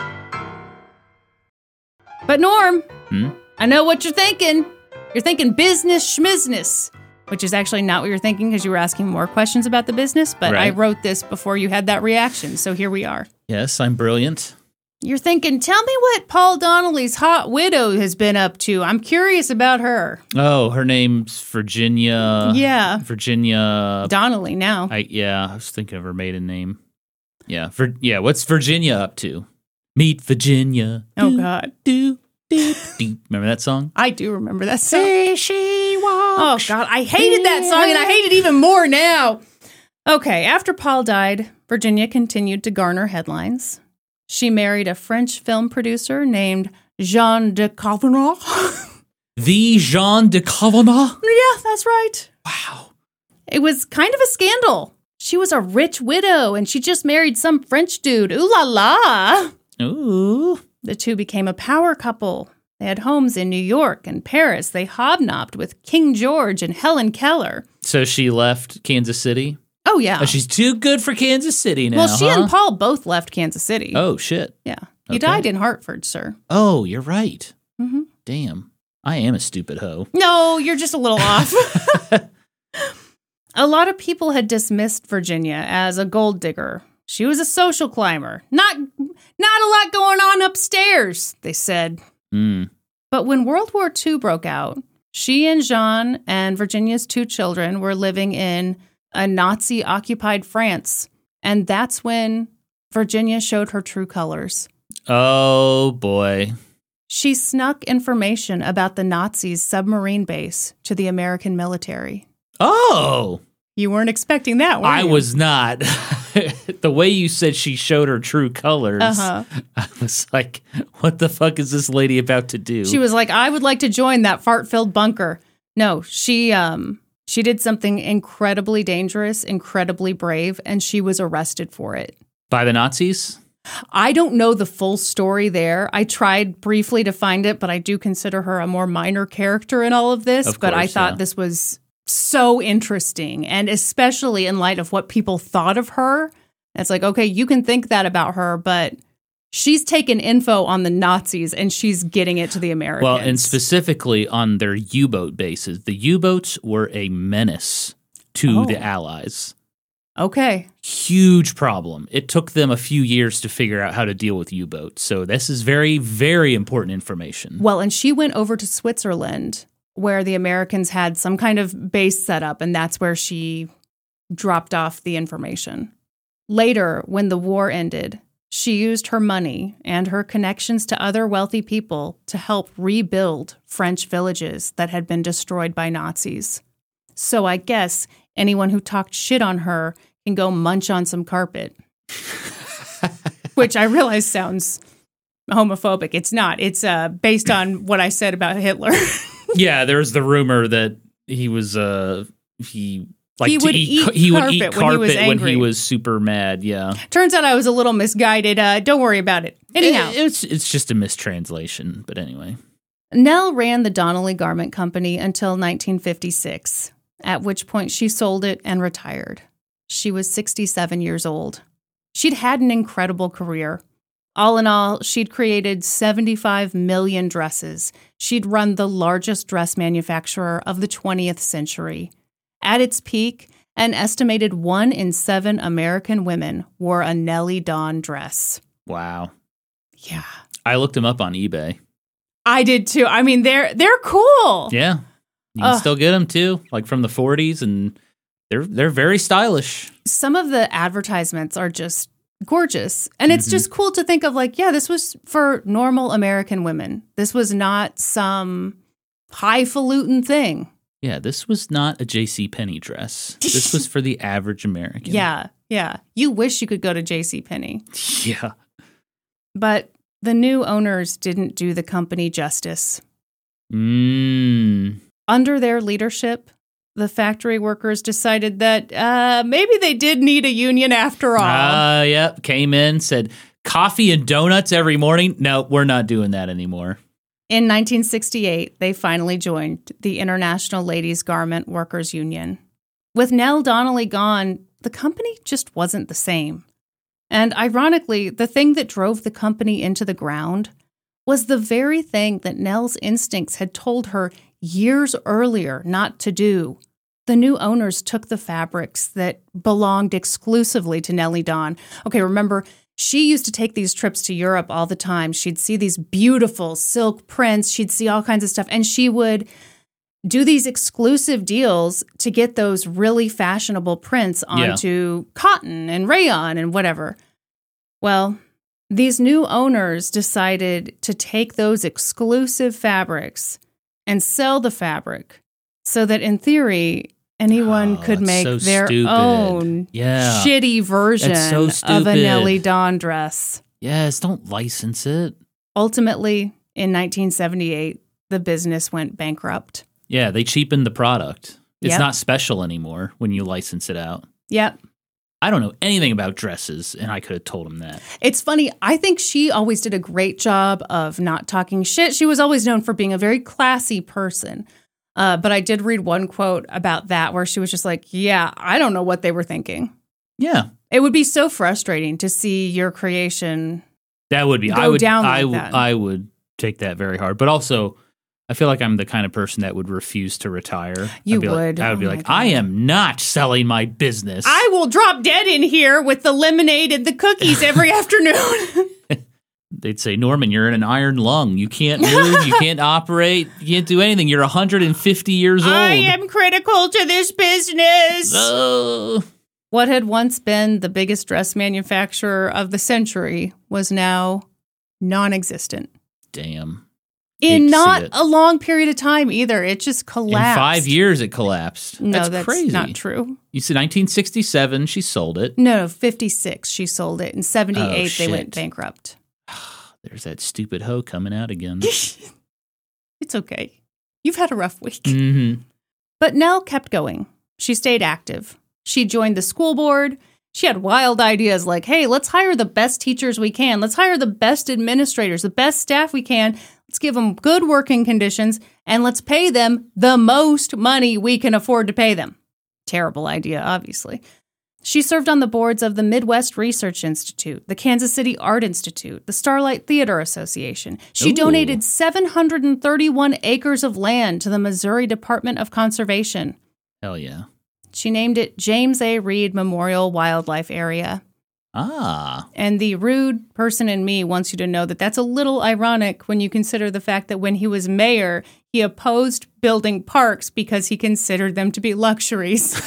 But Norm, Hmm? I know what you're thinking. You're thinking business schmizness, which is actually not what you're thinking because you were asking more questions about the business, but I Right. wrote this before you had that reaction, so here we are. Yes, I'm brilliant. You're thinking, tell me what Paul Donnelly's hot widow has been up to. I'm curious about her. Oh, her name's Virginia. Yeah. Virginia. Donnelly now. I yeah, I was thinking of her maiden name. Yeah, Vir, yeah. What's Virginia up to? Meet Virginia. Oh, Do, God. Do, do, do. Remember that song? I do remember that song. There she Oh, walks. God. I hated that song, and I hate it even more now. Okay, after Paul died, Virginia continued to garner headlines. She married a French film producer named Jean de Cavenagh. The Jean de Cavenagh. Yeah, that's right. Wow. It was kind of a scandal. She was a rich widow, and she just married some French dude. Ooh la la. Ooh. The two became a power couple. They had homes in New York and Paris. They hobnobbed with King George and Helen Keller. So she left Kansas City. Oh, yeah. Oh, she's too good for Kansas City now. well, she huh? and Paul both left Kansas City. Oh shit. Yeah. He Okay. died in Hartford, sir. Oh, you're right. Mm-hmm. Damn. I am a stupid hoe. No, you're just a little off. A lot of people had dismissed Virginia as a gold digger. She was a social climber. Not, not a lot going on upstairs, they said. Mm. But when World War Two broke out, she and Jean and Virginia's two children were living in a Nazi-occupied France. And that's when Virginia showed her true colors. Oh boy. She snuck information about the Nazis' submarine base to the American military. Oh. You weren't expecting that, were I you? was not. the way you said she showed her true colors, Uh-huh. I was like, what the fuck is this lady about to do? She was like, I would like to join that fart-filled bunker. No, she um she did something incredibly dangerous, incredibly brave, and she was arrested for it. By the Nazis? I don't know the full story there. I tried briefly to find it, but I do consider her a more minor character in all of this. Of but I course, thought yeah. this was so interesting, and especially in light of what people thought of her. It's like, okay, you can think that about her, but she's taken info on the Nazis and she's getting it to the Americans. Well, and specifically on their U-boat bases. The U-boats were a menace to Oh. the Allies. Okay. Huge problem. It took them a few years to figure out how to deal with U-boats. So this is very, very important information. Well, and she went over to Switzerland where the Americans had some kind of base set up, and that's where she dropped off the information. Later, when the war ended, she used her money and her connections to other wealthy people to help rebuild French villages that had been destroyed by Nazis. So I guess anyone who talked shit on her can go munch on some carpet. Which I realize sounds homophobic. It's not. It's uh, based on what I said about Hitler. Yeah, there's the rumor that he was uh he like He to would eat, eat he would eat carpet when he was carpet when he angry. was super mad. Yeah, Turns out I was a little misguided. Uh, don't worry about it. Anyhow, It- it's it's just a mistranslation. But anyway, Nell ran the Donnelly Garment Company until nineteen fifty-six, at which point she sold it and retired. She was sixty-seven years old. She'd had an incredible career. All in all, she'd created seventy-five million dresses. She'd run the largest dress manufacturer of the twentieth century. At its peak, an estimated one in seven American women wore a Nellie Dawn dress. wow. Yeah. I looked him up on eBay. I did too. I mean, they're they're cool. Yeah, you can Ugh. still get them too, like from the forties, and they're they're very stylish. Some of the advertisements are just gorgeous. And it's Mhm. just cool to think of like, yeah, this was for normal American women. This was not some highfalutin thing. Yeah, this was not a JCPenney dress. This was for the average American. Yeah, yeah. You wish you could go to JCPenney. yeah. But the new owners didn't do the company justice. Mm. Under their leadership, the factory workers decided that uh, maybe they did need a union after all. Uh, yep. Came in, said coffee and donuts every morning. No, we're not doing that anymore. In nineteen sixty-eight, they finally joined the International Ladies Garment Workers Union. With Nell Donnelly gone, the company just wasn't the same. And ironically, the thing that drove the company into the ground was the very thing that Nell's instincts had told her years earlier not to do. The new owners took the fabrics that belonged exclusively to Nellie Dawn. Okay, remember, she used to take these trips to Europe all the time. She'd see these beautiful silk prints. She'd see all kinds of stuff. And she would do these exclusive deals to get those really fashionable prints Yeah. onto cotton and rayon and whatever. Well, these new owners decided to take those exclusive fabrics and sell the fabric so that in theory, anyone Oh, could that's make so their stupid. own Yeah. shitty version That's so of a stupid. Nellie Dawn dress. Yes, don't license it. Ultimately, in nineteen seventy-eight, the business went bankrupt. Yeah, they cheapened the product. It's Yep. not special anymore when you license it out. Yep. I don't know anything about dresses, and I could have told him that. It's funny. I think she always did a great job of not talking shit. She was always known for being a very classy person. Uh, but I did read one quote about that where she was just like, yeah, I don't know what they were thinking. Yeah, It would be so frustrating to see your creation. that would be. Go I would. down I like w- that. I would take that very hard. But also, I feel like I'm the kind of person that would refuse to retire. You I'd be like- would. I would Oh be my like, God. I am not selling my business. I will drop dead in here with the lemonade and the cookies every afternoon. They'd say, Norman, you're in an iron lung. You can't move. You can't operate. You can't do anything. You're one hundred fifty years old. I am critical to this business. Oh. What had once been the biggest dress manufacturer of the century was now non-existent. Damn. In to not see it. a long period of time either. It just collapsed. In five years, it collapsed. No, that's, that's crazy. not true. You said nineteen sixty-seven, she sold it. No, fifty-six she sold it. In seventy-eight, Oh, they went shit. bankrupt. There's that stupid hoe coming out again. It's okay. You've had a rough week. Mm-hmm. But Nell kept going. She stayed active. She joined the school board. She had wild ideas like, hey, let's hire the best teachers we can. Let's hire the best administrators, the best staff we can. Let's give them good working conditions, and let's pay them the most money we can afford to pay them. Terrible idea, obviously. She served on the boards of the Midwest Research Institute, the Kansas City Art Institute, the Starlight Theater Association. She Ooh. donated seven hundred thirty-one acres of land to the Missouri Department of Conservation. Hell yeah. She named it James A. Reed Memorial Wildlife Area. Ah. And the rude person in me wants you to know that that's a little ironic when you consider the fact that when he was mayor, he opposed building parks because he considered them to be luxuries.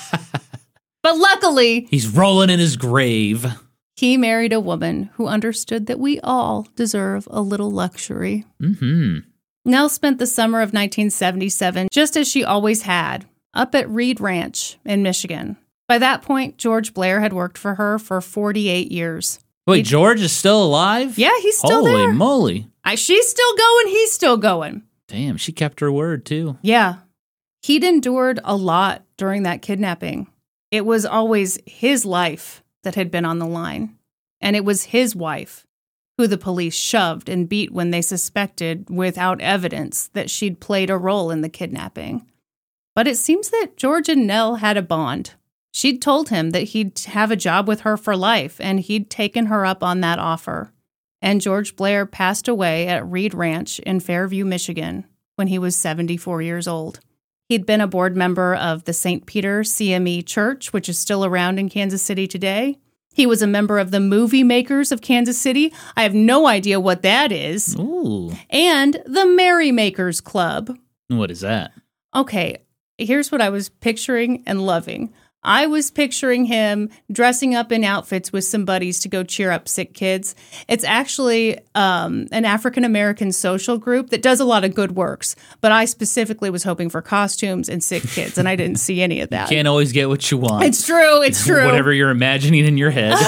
But luckily, He's rolling in his grave. he married a woman who understood that we all deserve a little luxury. Mm-hmm. Nell spent the summer of nineteen seventy-seven, just as she always had, up at Reed Ranch in Michigan. By that point, George Blair had worked for her for forty-eight years. Wait, He- George is still alive? Yeah, he's still Holy there. moly. I, she's still going, he's still going. Damn, she kept her word, too. Yeah. He'd endured a lot during that kidnapping. It was always his life that had been on the line. And it was his wife who the police shoved and beat when they suspected, without evidence, that she'd played a role in the kidnapping. But it seems that George and Nell had a bond. She'd told him that he'd have a job with her for life, and he'd taken her up on that offer. And George Blair passed away at Reed Ranch in Fairview, Michigan, when he was seventy-four years old. He'd been a board member of the Saint Peter C M E Church, which is still around in Kansas City today. He was a member of the Movie Makers of Kansas City. I have no idea what that is. Ooh. And the Merrymakers Club. What is that? Okay, here's what I was picturing and loving. I was picturing him dressing up in outfits with some buddies to go cheer up sick kids. It's actually um, an African-American social group that does a lot of good works, but I specifically was hoping for costumes and sick kids, and I didn't see any of that. Can't always get what you want. It's true, it's true. Whatever you're imagining in your head.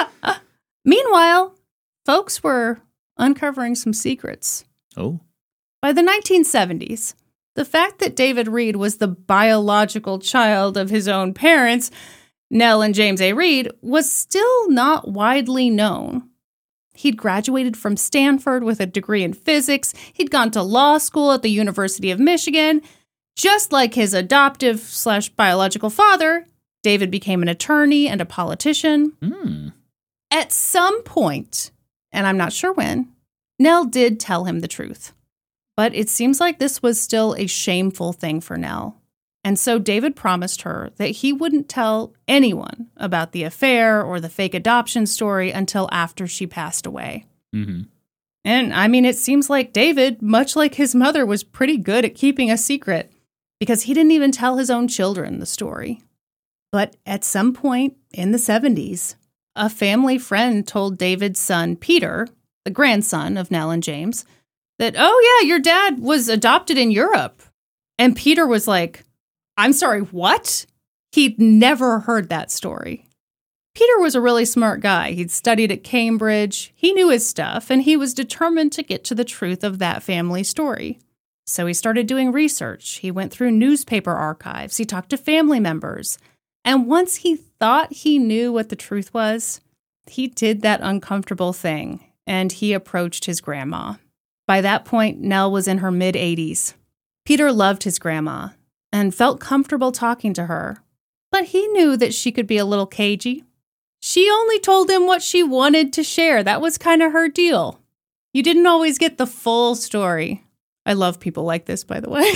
Meanwhile, folks were uncovering some secrets. Oh. By the nineteen seventies, the fact that David Reed was the biological child of his own parents, Nell and James A. Reed, was still not widely known. He'd graduated from Stanford with a degree in physics. He'd gone to law school at the University of Michigan. Just like his adoptive slash biological father, David became an attorney and a politician. Hmm. At some point, and I'm not sure when, Nell did tell him the truth. But it seems like this was still a shameful thing for Nell. And so David promised her that he wouldn't tell anyone about the affair or the fake adoption story until after she passed away. Mm-hmm. And I mean, it seems like David, much like his mother, was pretty good at keeping a secret because he didn't even tell his own children the story. But at some point in the seventies, a family friend told David's son, Peter, the grandson of Nell and James, that, oh, yeah, your dad was adopted in Europe. And Peter was like, I'm sorry, what? He'd never heard that story. Peter was a really smart guy. He'd studied at Cambridge. He knew his stuff, and he was determined to get to the truth of that family story. So he started doing research. He went through newspaper archives. He talked to family members. And once he thought he knew what the truth was, he did that uncomfortable thing, and he approached his grandma. By that point, Nell was in her mid-eighties. Peter loved his grandma and felt comfortable talking to her, but he knew that she could be a little cagey. She only told him what she wanted to share. That was kind of her deal. You didn't always get the full story. I love people like this, by the way.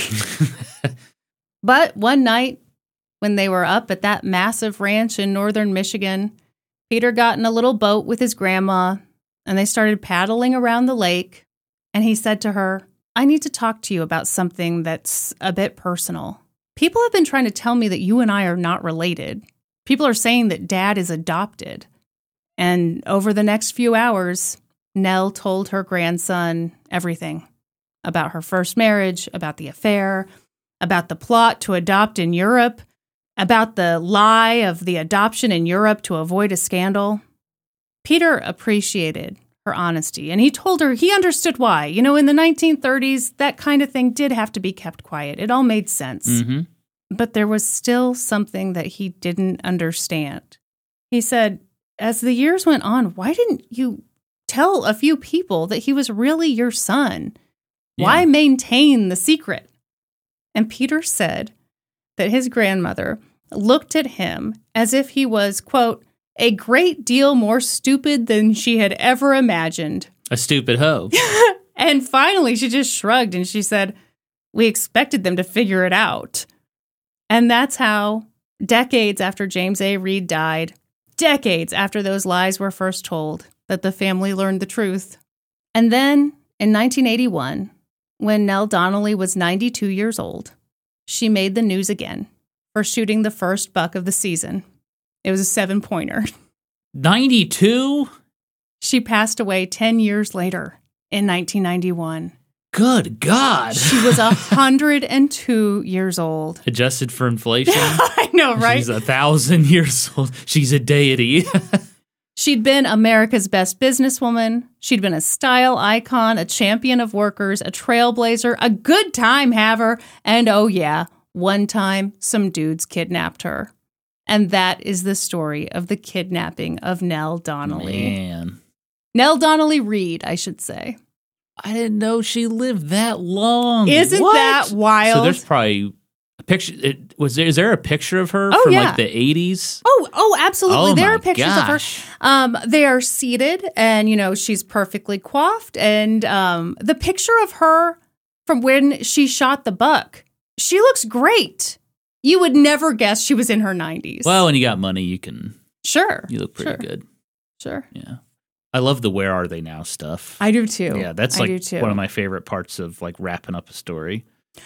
But one night, when they were up at that massive ranch in northern Michigan, Peter got in a little boat with his grandma, and they started paddling around the lake. And he said to her, I need to talk to you about something that's a bit personal. People have been trying to tell me that you and I are not related. People are saying that Dad is adopted. And over the next few hours, Nell told her grandson everything about her first marriage, about the affair, about the plot to adopt in Europe, about the lie of the adoption in Europe to avoid a scandal. Peter appreciated her honesty, and he told her he understood why. You know, in the nineteen thirties, that kind of thing did have to be kept quiet. It all made sense. Mm-hmm. But there was still something that he didn't understand. He said, as the years went on, why didn't you tell a few people that he was really your son? Yeah. Why maintain the secret? And Peter said that his grandmother looked at him as if he was, quote, a great deal more stupid than she had ever imagined. A stupid hoe. And finally, she just shrugged and she said, we expected them to figure it out. And that's how, decades after James A. Reed died, decades after those lies were first told, that the family learned the truth. And then, in nineteen eighty-one, when Nell Donnelly was ninety-two years old, she made the news again for shooting the first buck of the season. It was a seven-pointer. ninety-two? She passed away ten years later in nineteen ninety-one. Good God. She was one hundred two years old. Adjusted for inflation. I know, right? She's a thousand years old. She's a deity. She'd been America's best businesswoman. She'd been a style icon, a champion of workers, a trailblazer, a good time haver, and oh yeah, one time some dudes kidnapped her. And that is the story of the kidnapping of Nell Donnelly. Man. Nell Donnelly Reed, I should say. I didn't know she lived that long. Isn't What? that wild? So there's probably a picture. It, was there? Is there a picture of her Oh, from yeah. like the eighties? Oh, oh, absolutely. Oh, there my are pictures gosh. of her. Um, they are seated, and you know she's perfectly coiffed. And um, the picture of her from when she shot the buck, she looks great. You would never guess she was in her nineties. Well, when you got money, you can. Sure, You look pretty sure, good. Sure, Yeah. I love the "Where Are They Now" stuff. I do too. Yeah, that's I like do too. one of my favorite parts of like wrapping up a story.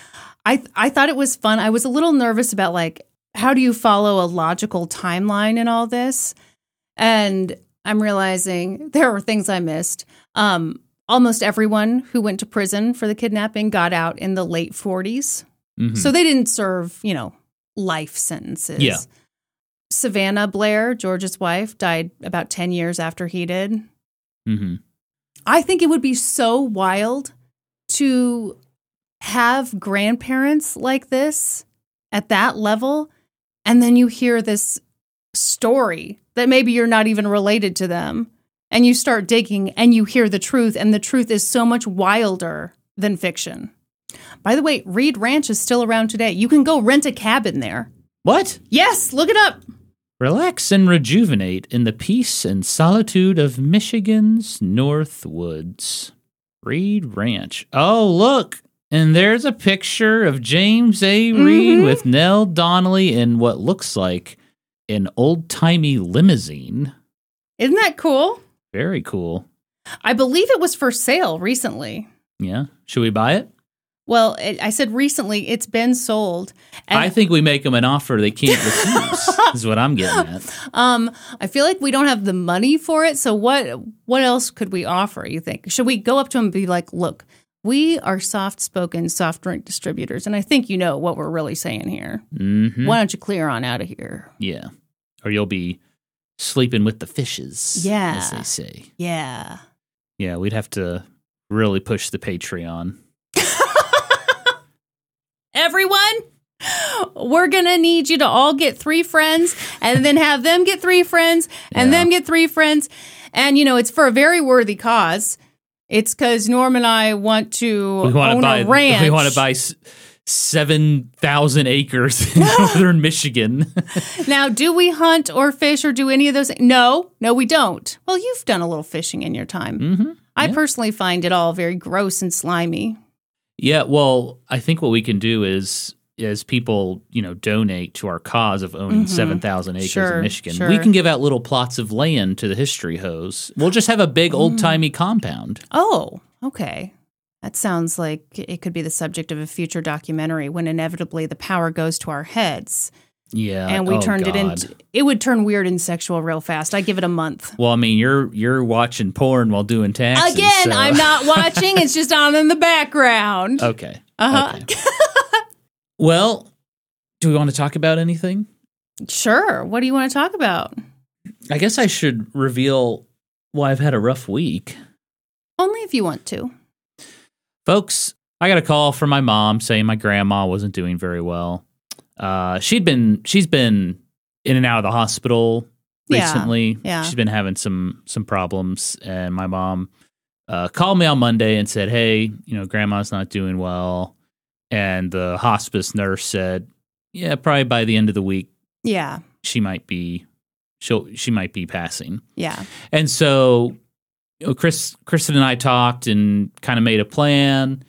I I thought it was fun. I was a little nervous about like how do you follow a logical timeline in all this, and I'm realizing there are things I missed. Um, almost everyone who went to prison for the kidnapping got out in the late forties, Mhm. so they didn't serve, you know, life sentences. Yeah. Savannah Blair, George's wife, died about ten years after he did. Mhm. I think it would be so wild to have grandparents like this at that level, and then you hear this story that maybe you're not even related to them, and you start digging and you hear the truth, and the truth is so much wilder than fiction. By the way, Reed Ranch is still around today. You can go rent a cabin there. What? Yes, look it up. Relax and rejuvenate in the peace and solitude of Michigan's North Woods. Reed Ranch. Oh, look. And there's a picture of James A. Reed Mhm. with Nell Donnelly in what looks like an old-timey limousine. Isn't that cool? Very cool. I believe it was for sale recently. Yeah. Should we buy it? Well, it, I said recently it's been sold. And I think we make them an offer they can't refuse, is what I'm getting at. Um, I feel like we don't have the money for it. So what what else could we offer, you think? Should we go up to them and be like, look, we are soft-spoken soft drink distributors, and I think you know what we're really saying here. Mm-hmm. Why don't you clear on out of here? Yeah. Or you'll be sleeping with the fishes, Yeah. as they say. Yeah. Yeah, we'd have to really push the Patreon. Everyone, we're going to need you to all get three friends and then have them get three friends and Yeah. them get three friends. And, you know, it's for a very worthy cause. It's because Norm and I want to We want own to buy. a ranch. We want to buy s- seven thousand acres in northern Michigan. Now, do we hunt or fish or do any of those? No, no, we don't. Well, you've done a little fishing in your time. Mm-hmm. I Yeah. personally find it all very gross and slimy. Yeah, well, I think what we can do is, as people, you know, donate to our cause of owning Mhm. seven thousand acres Sure, in Michigan, sure. we can give out little plots of land to the history hoes. We'll just have a big old timey Mm. compound. Oh, okay. That sounds like it could be the subject of a future documentary when inevitably the power goes to our heads Yeah. And we oh, turned God. it into, it would turn weird and sexual real fast. I give it a month. Well, I mean, you're you're watching porn while doing taxes. Again, so- I'm not watching. It's just on in the background. Okay. Uh-huh. Okay. Well, do we want to talk about anything? Sure. What do you want to talk about? I guess I should reveal why I've had a rough week. Only if you want to. Folks, I got a call from my mom saying my grandma wasn't doing very well. Uh, she'd been she's been in and out of the hospital Yeah, recently. yeah. She's been having some some problems, and my mom uh, called me on Monday and said, "Hey, you know, grandma's not doing well." And the hospice nurse said, "Yeah, probably by the end of the week, Yeah. she might be she'll she might be passing." Yeah. And so, you know, Chris, Kristen and I talked and kind of made a plan.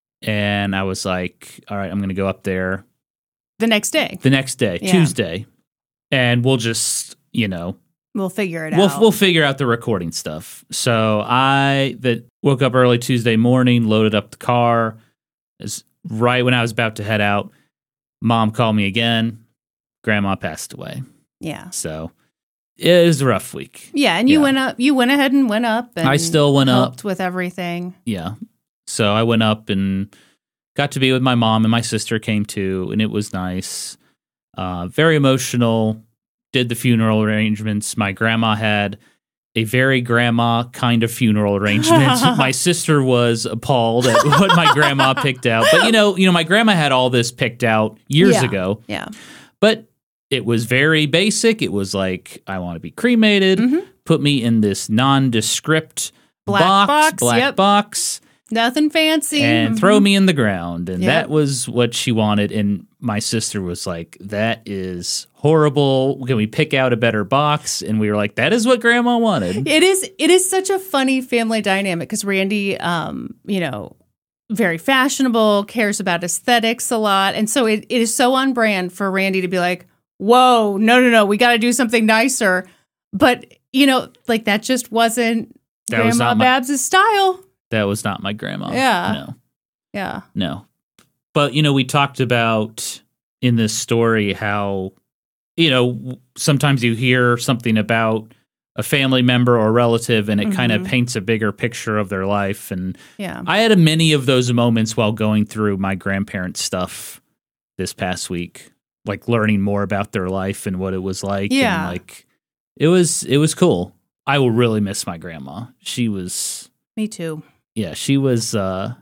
And I was like, "All right, I'm going to go up there The next day. the next day, Yeah. Tuesday, and we'll just, you know, We'll figure it we'll out. we'll figure out the recording stuff." So I that woke up early Tuesday morning, loaded up the car. As right when I was about to head out, Mom called me again. Grandma passed away. Yeah. So it was a rough week. Yeah. And you Yeah. went up, you went ahead and went up. And I still went up. helped with everything. Yeah. So I went up and got to be with my mom, and my sister came too, and it was nice. Uh, very emotional. Did the funeral arrangements. My grandma had a very grandma kind of funeral arrangement. My sister was appalled at what my grandma picked out. But you know, you know, my grandma had all this picked out years Yeah. ago. Yeah. But it was very basic. It was like, I want to be cremated. Mhm. Put me in this nondescript Black box, box, black yep. box. Nothing fancy. And Mhm. throw me in the ground. And Yep. that was what she wanted. And my sister was like, that is horrible. Can we pick out a better box? And we were like, that is what grandma wanted. It is it is such a funny family dynamic because Randy, um, you know, very fashionable, cares about aesthetics a lot. And so it, it is so on brand for Randy to be like, whoa, no, no, no, we got to do something nicer. But, you know, like that just wasn't That was Grandma not my- Babs' style. That was not my grandma. Yeah. No, Yeah. no. But, you know, we talked about in this story how, you know, sometimes you hear something about a family member or relative and it kind of Mhm. paints a bigger picture of their life. And Yeah. I had a many of those moments while going through my grandparents' stuff this past week, like learning more about their life and what it was like. Yeah. And like it was it was cool. I will really miss my grandma. She was Me too. yeah, she was uh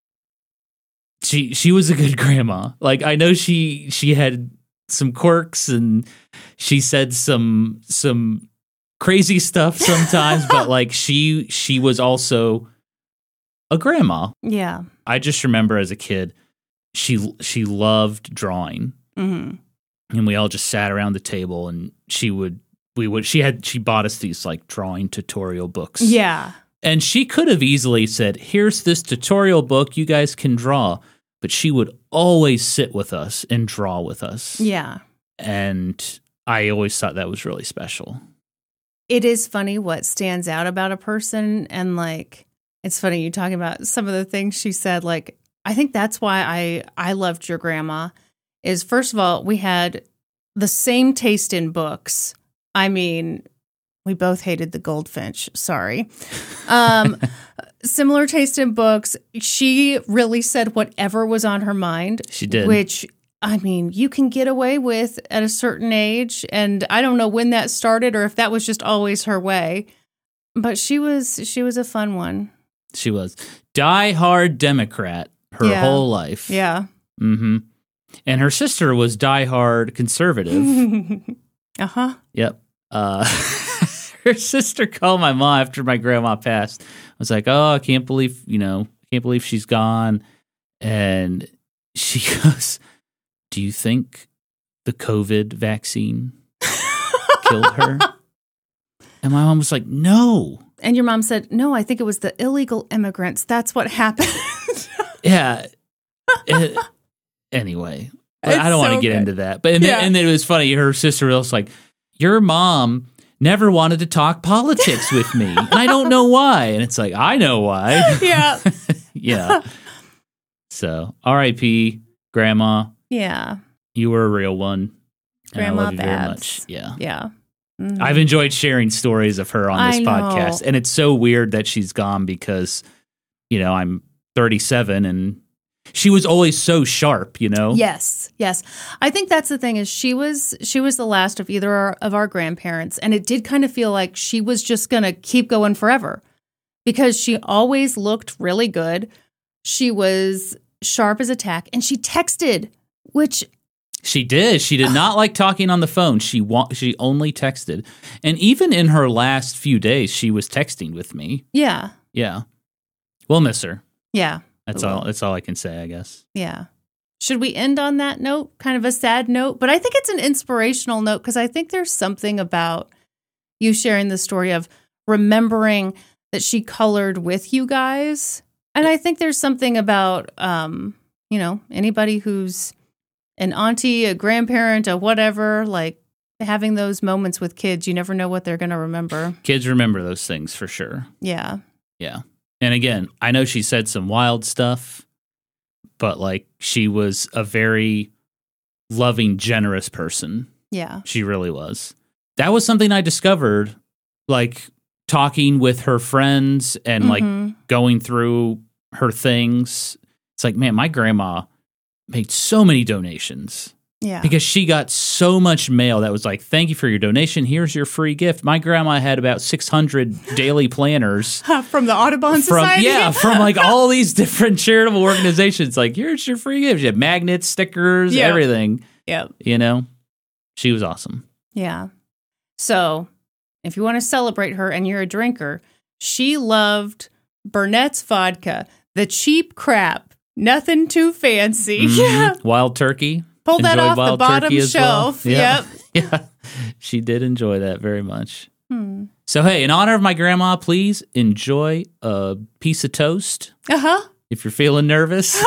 she she was a good grandma. Like I know she she had some quirks and she said some some crazy stuff sometimes, but like she she was also a grandma. Yeah. I just remember as a kid, she she loved drawing, hmm and we all just sat around the table, and she would we would she had she bought us these like drawing tutorial books. Yeah. And she could have easily said, "Here's this tutorial book, you guys can draw," but she would always sit with us and draw with us. Yeah. And I always thought that was really special. It is funny what stands out about a person. And like, it's funny you talking about some of the things she said. Like, I think that's why I, I loved your grandma is first of all, we had the same taste in books. I mean, we both hated the Goldfinch. Sorry. Um, similar taste in books. She really said whatever was on her mind. She did. Which, I mean, you can get away with at a certain age. And I don't know when that started or if that was just always her way. But she was she was a fun one. She was die-hard Democrat her Yeah. whole life. Yeah. Mm-hmm. And her sister was die-hard conservative. uh-huh. Yep. Uh, her sister called my mom after my grandma passed. I was like, "Oh, I can't believe, you know, can't believe she's gone." And she goes, "Do you think the COVID vaccine killed her?" And my mom was like, "No." And your mom said, no, I think it was the illegal immigrants. That's what happened. Yeah. It- anyway, but I It's don't want so to get good. into that. But and, Yeah. then, and then it was funny. Her sister was like, "Your mom never wanted to talk politics with me, and I don't know why." And it's like, I know why. Yeah. Yeah. So, R I P, Grandma. Yeah. You were a real one. And I Grandma love you very Babs. much. Yeah. Yeah. I've enjoyed sharing stories of her on this I know. podcast. And it's so weird that she's gone because, you know, I'm thirty-seven and she was always so sharp, you know? Yes, yes. I think that's the thing is she was she was the last of either our, of our grandparents, and it did kind of feel like she was just going to keep going forever because she always looked really good. She was sharp as a tack, and she texted, which She did. She did not like talking on the phone. She wa- she only texted. And even in her last few days, she was texting with me. yeah, Yeah. We'll miss her. yeah. That's all that's all I can say, I guess. Yeah. Should we end on that note? Kind of a sad note, but I think it's an inspirational note because I think there's something about you sharing the story of remembering that she colored with you guys. And I think there's something about, um, you know, anybody who's an auntie, a grandparent, a whatever, like having those moments with kids, you never know what they're going to remember. Kids remember those things for sure. Yeah. Yeah. And again, I know she said some wild stuff, but like she was a very loving, generous person. Yeah. She really was. That was something I discovered, like talking with her friends and like Mhm. going through her things. It's like, man, my grandma made so many donations Yeah. because she got so much mail that was like, thank you for your donation. Here's your free gift. My grandma had about six hundred daily planners. From the Audubon From Society? yeah, from like all these different charitable organizations. Like, here's your free gift. She had magnets, stickers, Yeah. everything. Yeah. You know, she was awesome. Yeah. So if you want to celebrate her and you're a drinker, she loved Burnett's vodka, the cheap crap, nothing too fancy. Mhm. Wild turkey. Pull that Enjoyed off the wild bottom turkey as well. shelf. Yeah. Yep. Yeah, she did enjoy that very much. Hmm. So hey, in honor of my grandma, please enjoy a piece of toast Uh-huh. if you're feeling nervous.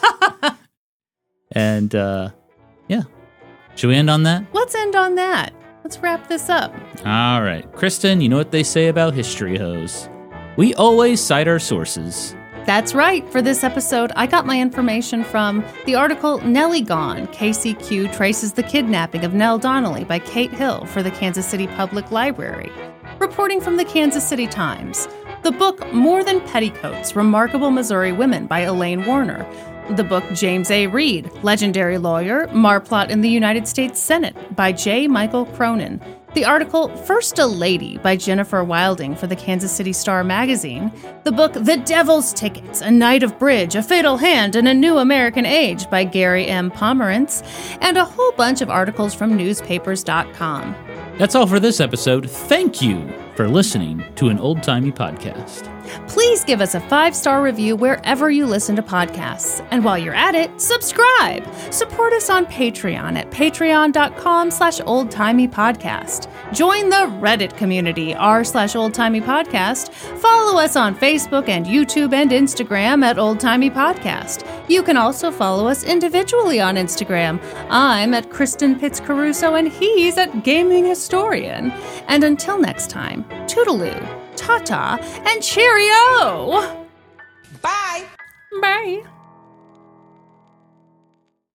And uh, yeah, should we end on that? Let's end on that. Let's wrap this up. All right, Kristen, you know what they say about history hoes? We always cite our sources. That's right. For this episode, I got my information from the article Nellie Gone. K C Q traces the kidnapping of Nell Donnelly by Kate Hill for the Kansas City Public Library. Reporting from the Kansas City Times. The book More Than Petticoats, Remarkable Missouri Women by Elaine Warner. The book James A. Reed, Legendary Lawyer, Marplot in the United States Senate by J. Michael Cronin. The article First a Lady by Jennifer Wilding for the Kansas City Star magazine. The book The Devil's Tickets, A Night of Bridge, A Fatal Hand, and a New American Age by Gary M. Pomerantz. And a whole bunch of articles from newspapers dot com. That's all for this episode. Thank you for listening to an old-timey podcast. Please give us a five-star review wherever you listen to podcasts. And while you're at it, subscribe. Support us on Patreon at patreon.com slash oldtimeypodcast. Join the Reddit community, r slash oldtimeypodcast. Follow us on Facebook and YouTube and Instagram at oldtimeypodcast. You can also follow us individually on Instagram. I'm at Kristen Pitts Caruso and he's at Gaming Historian. And until next time, toodaloo, ta-ta, and cheerio! Bye. Bye.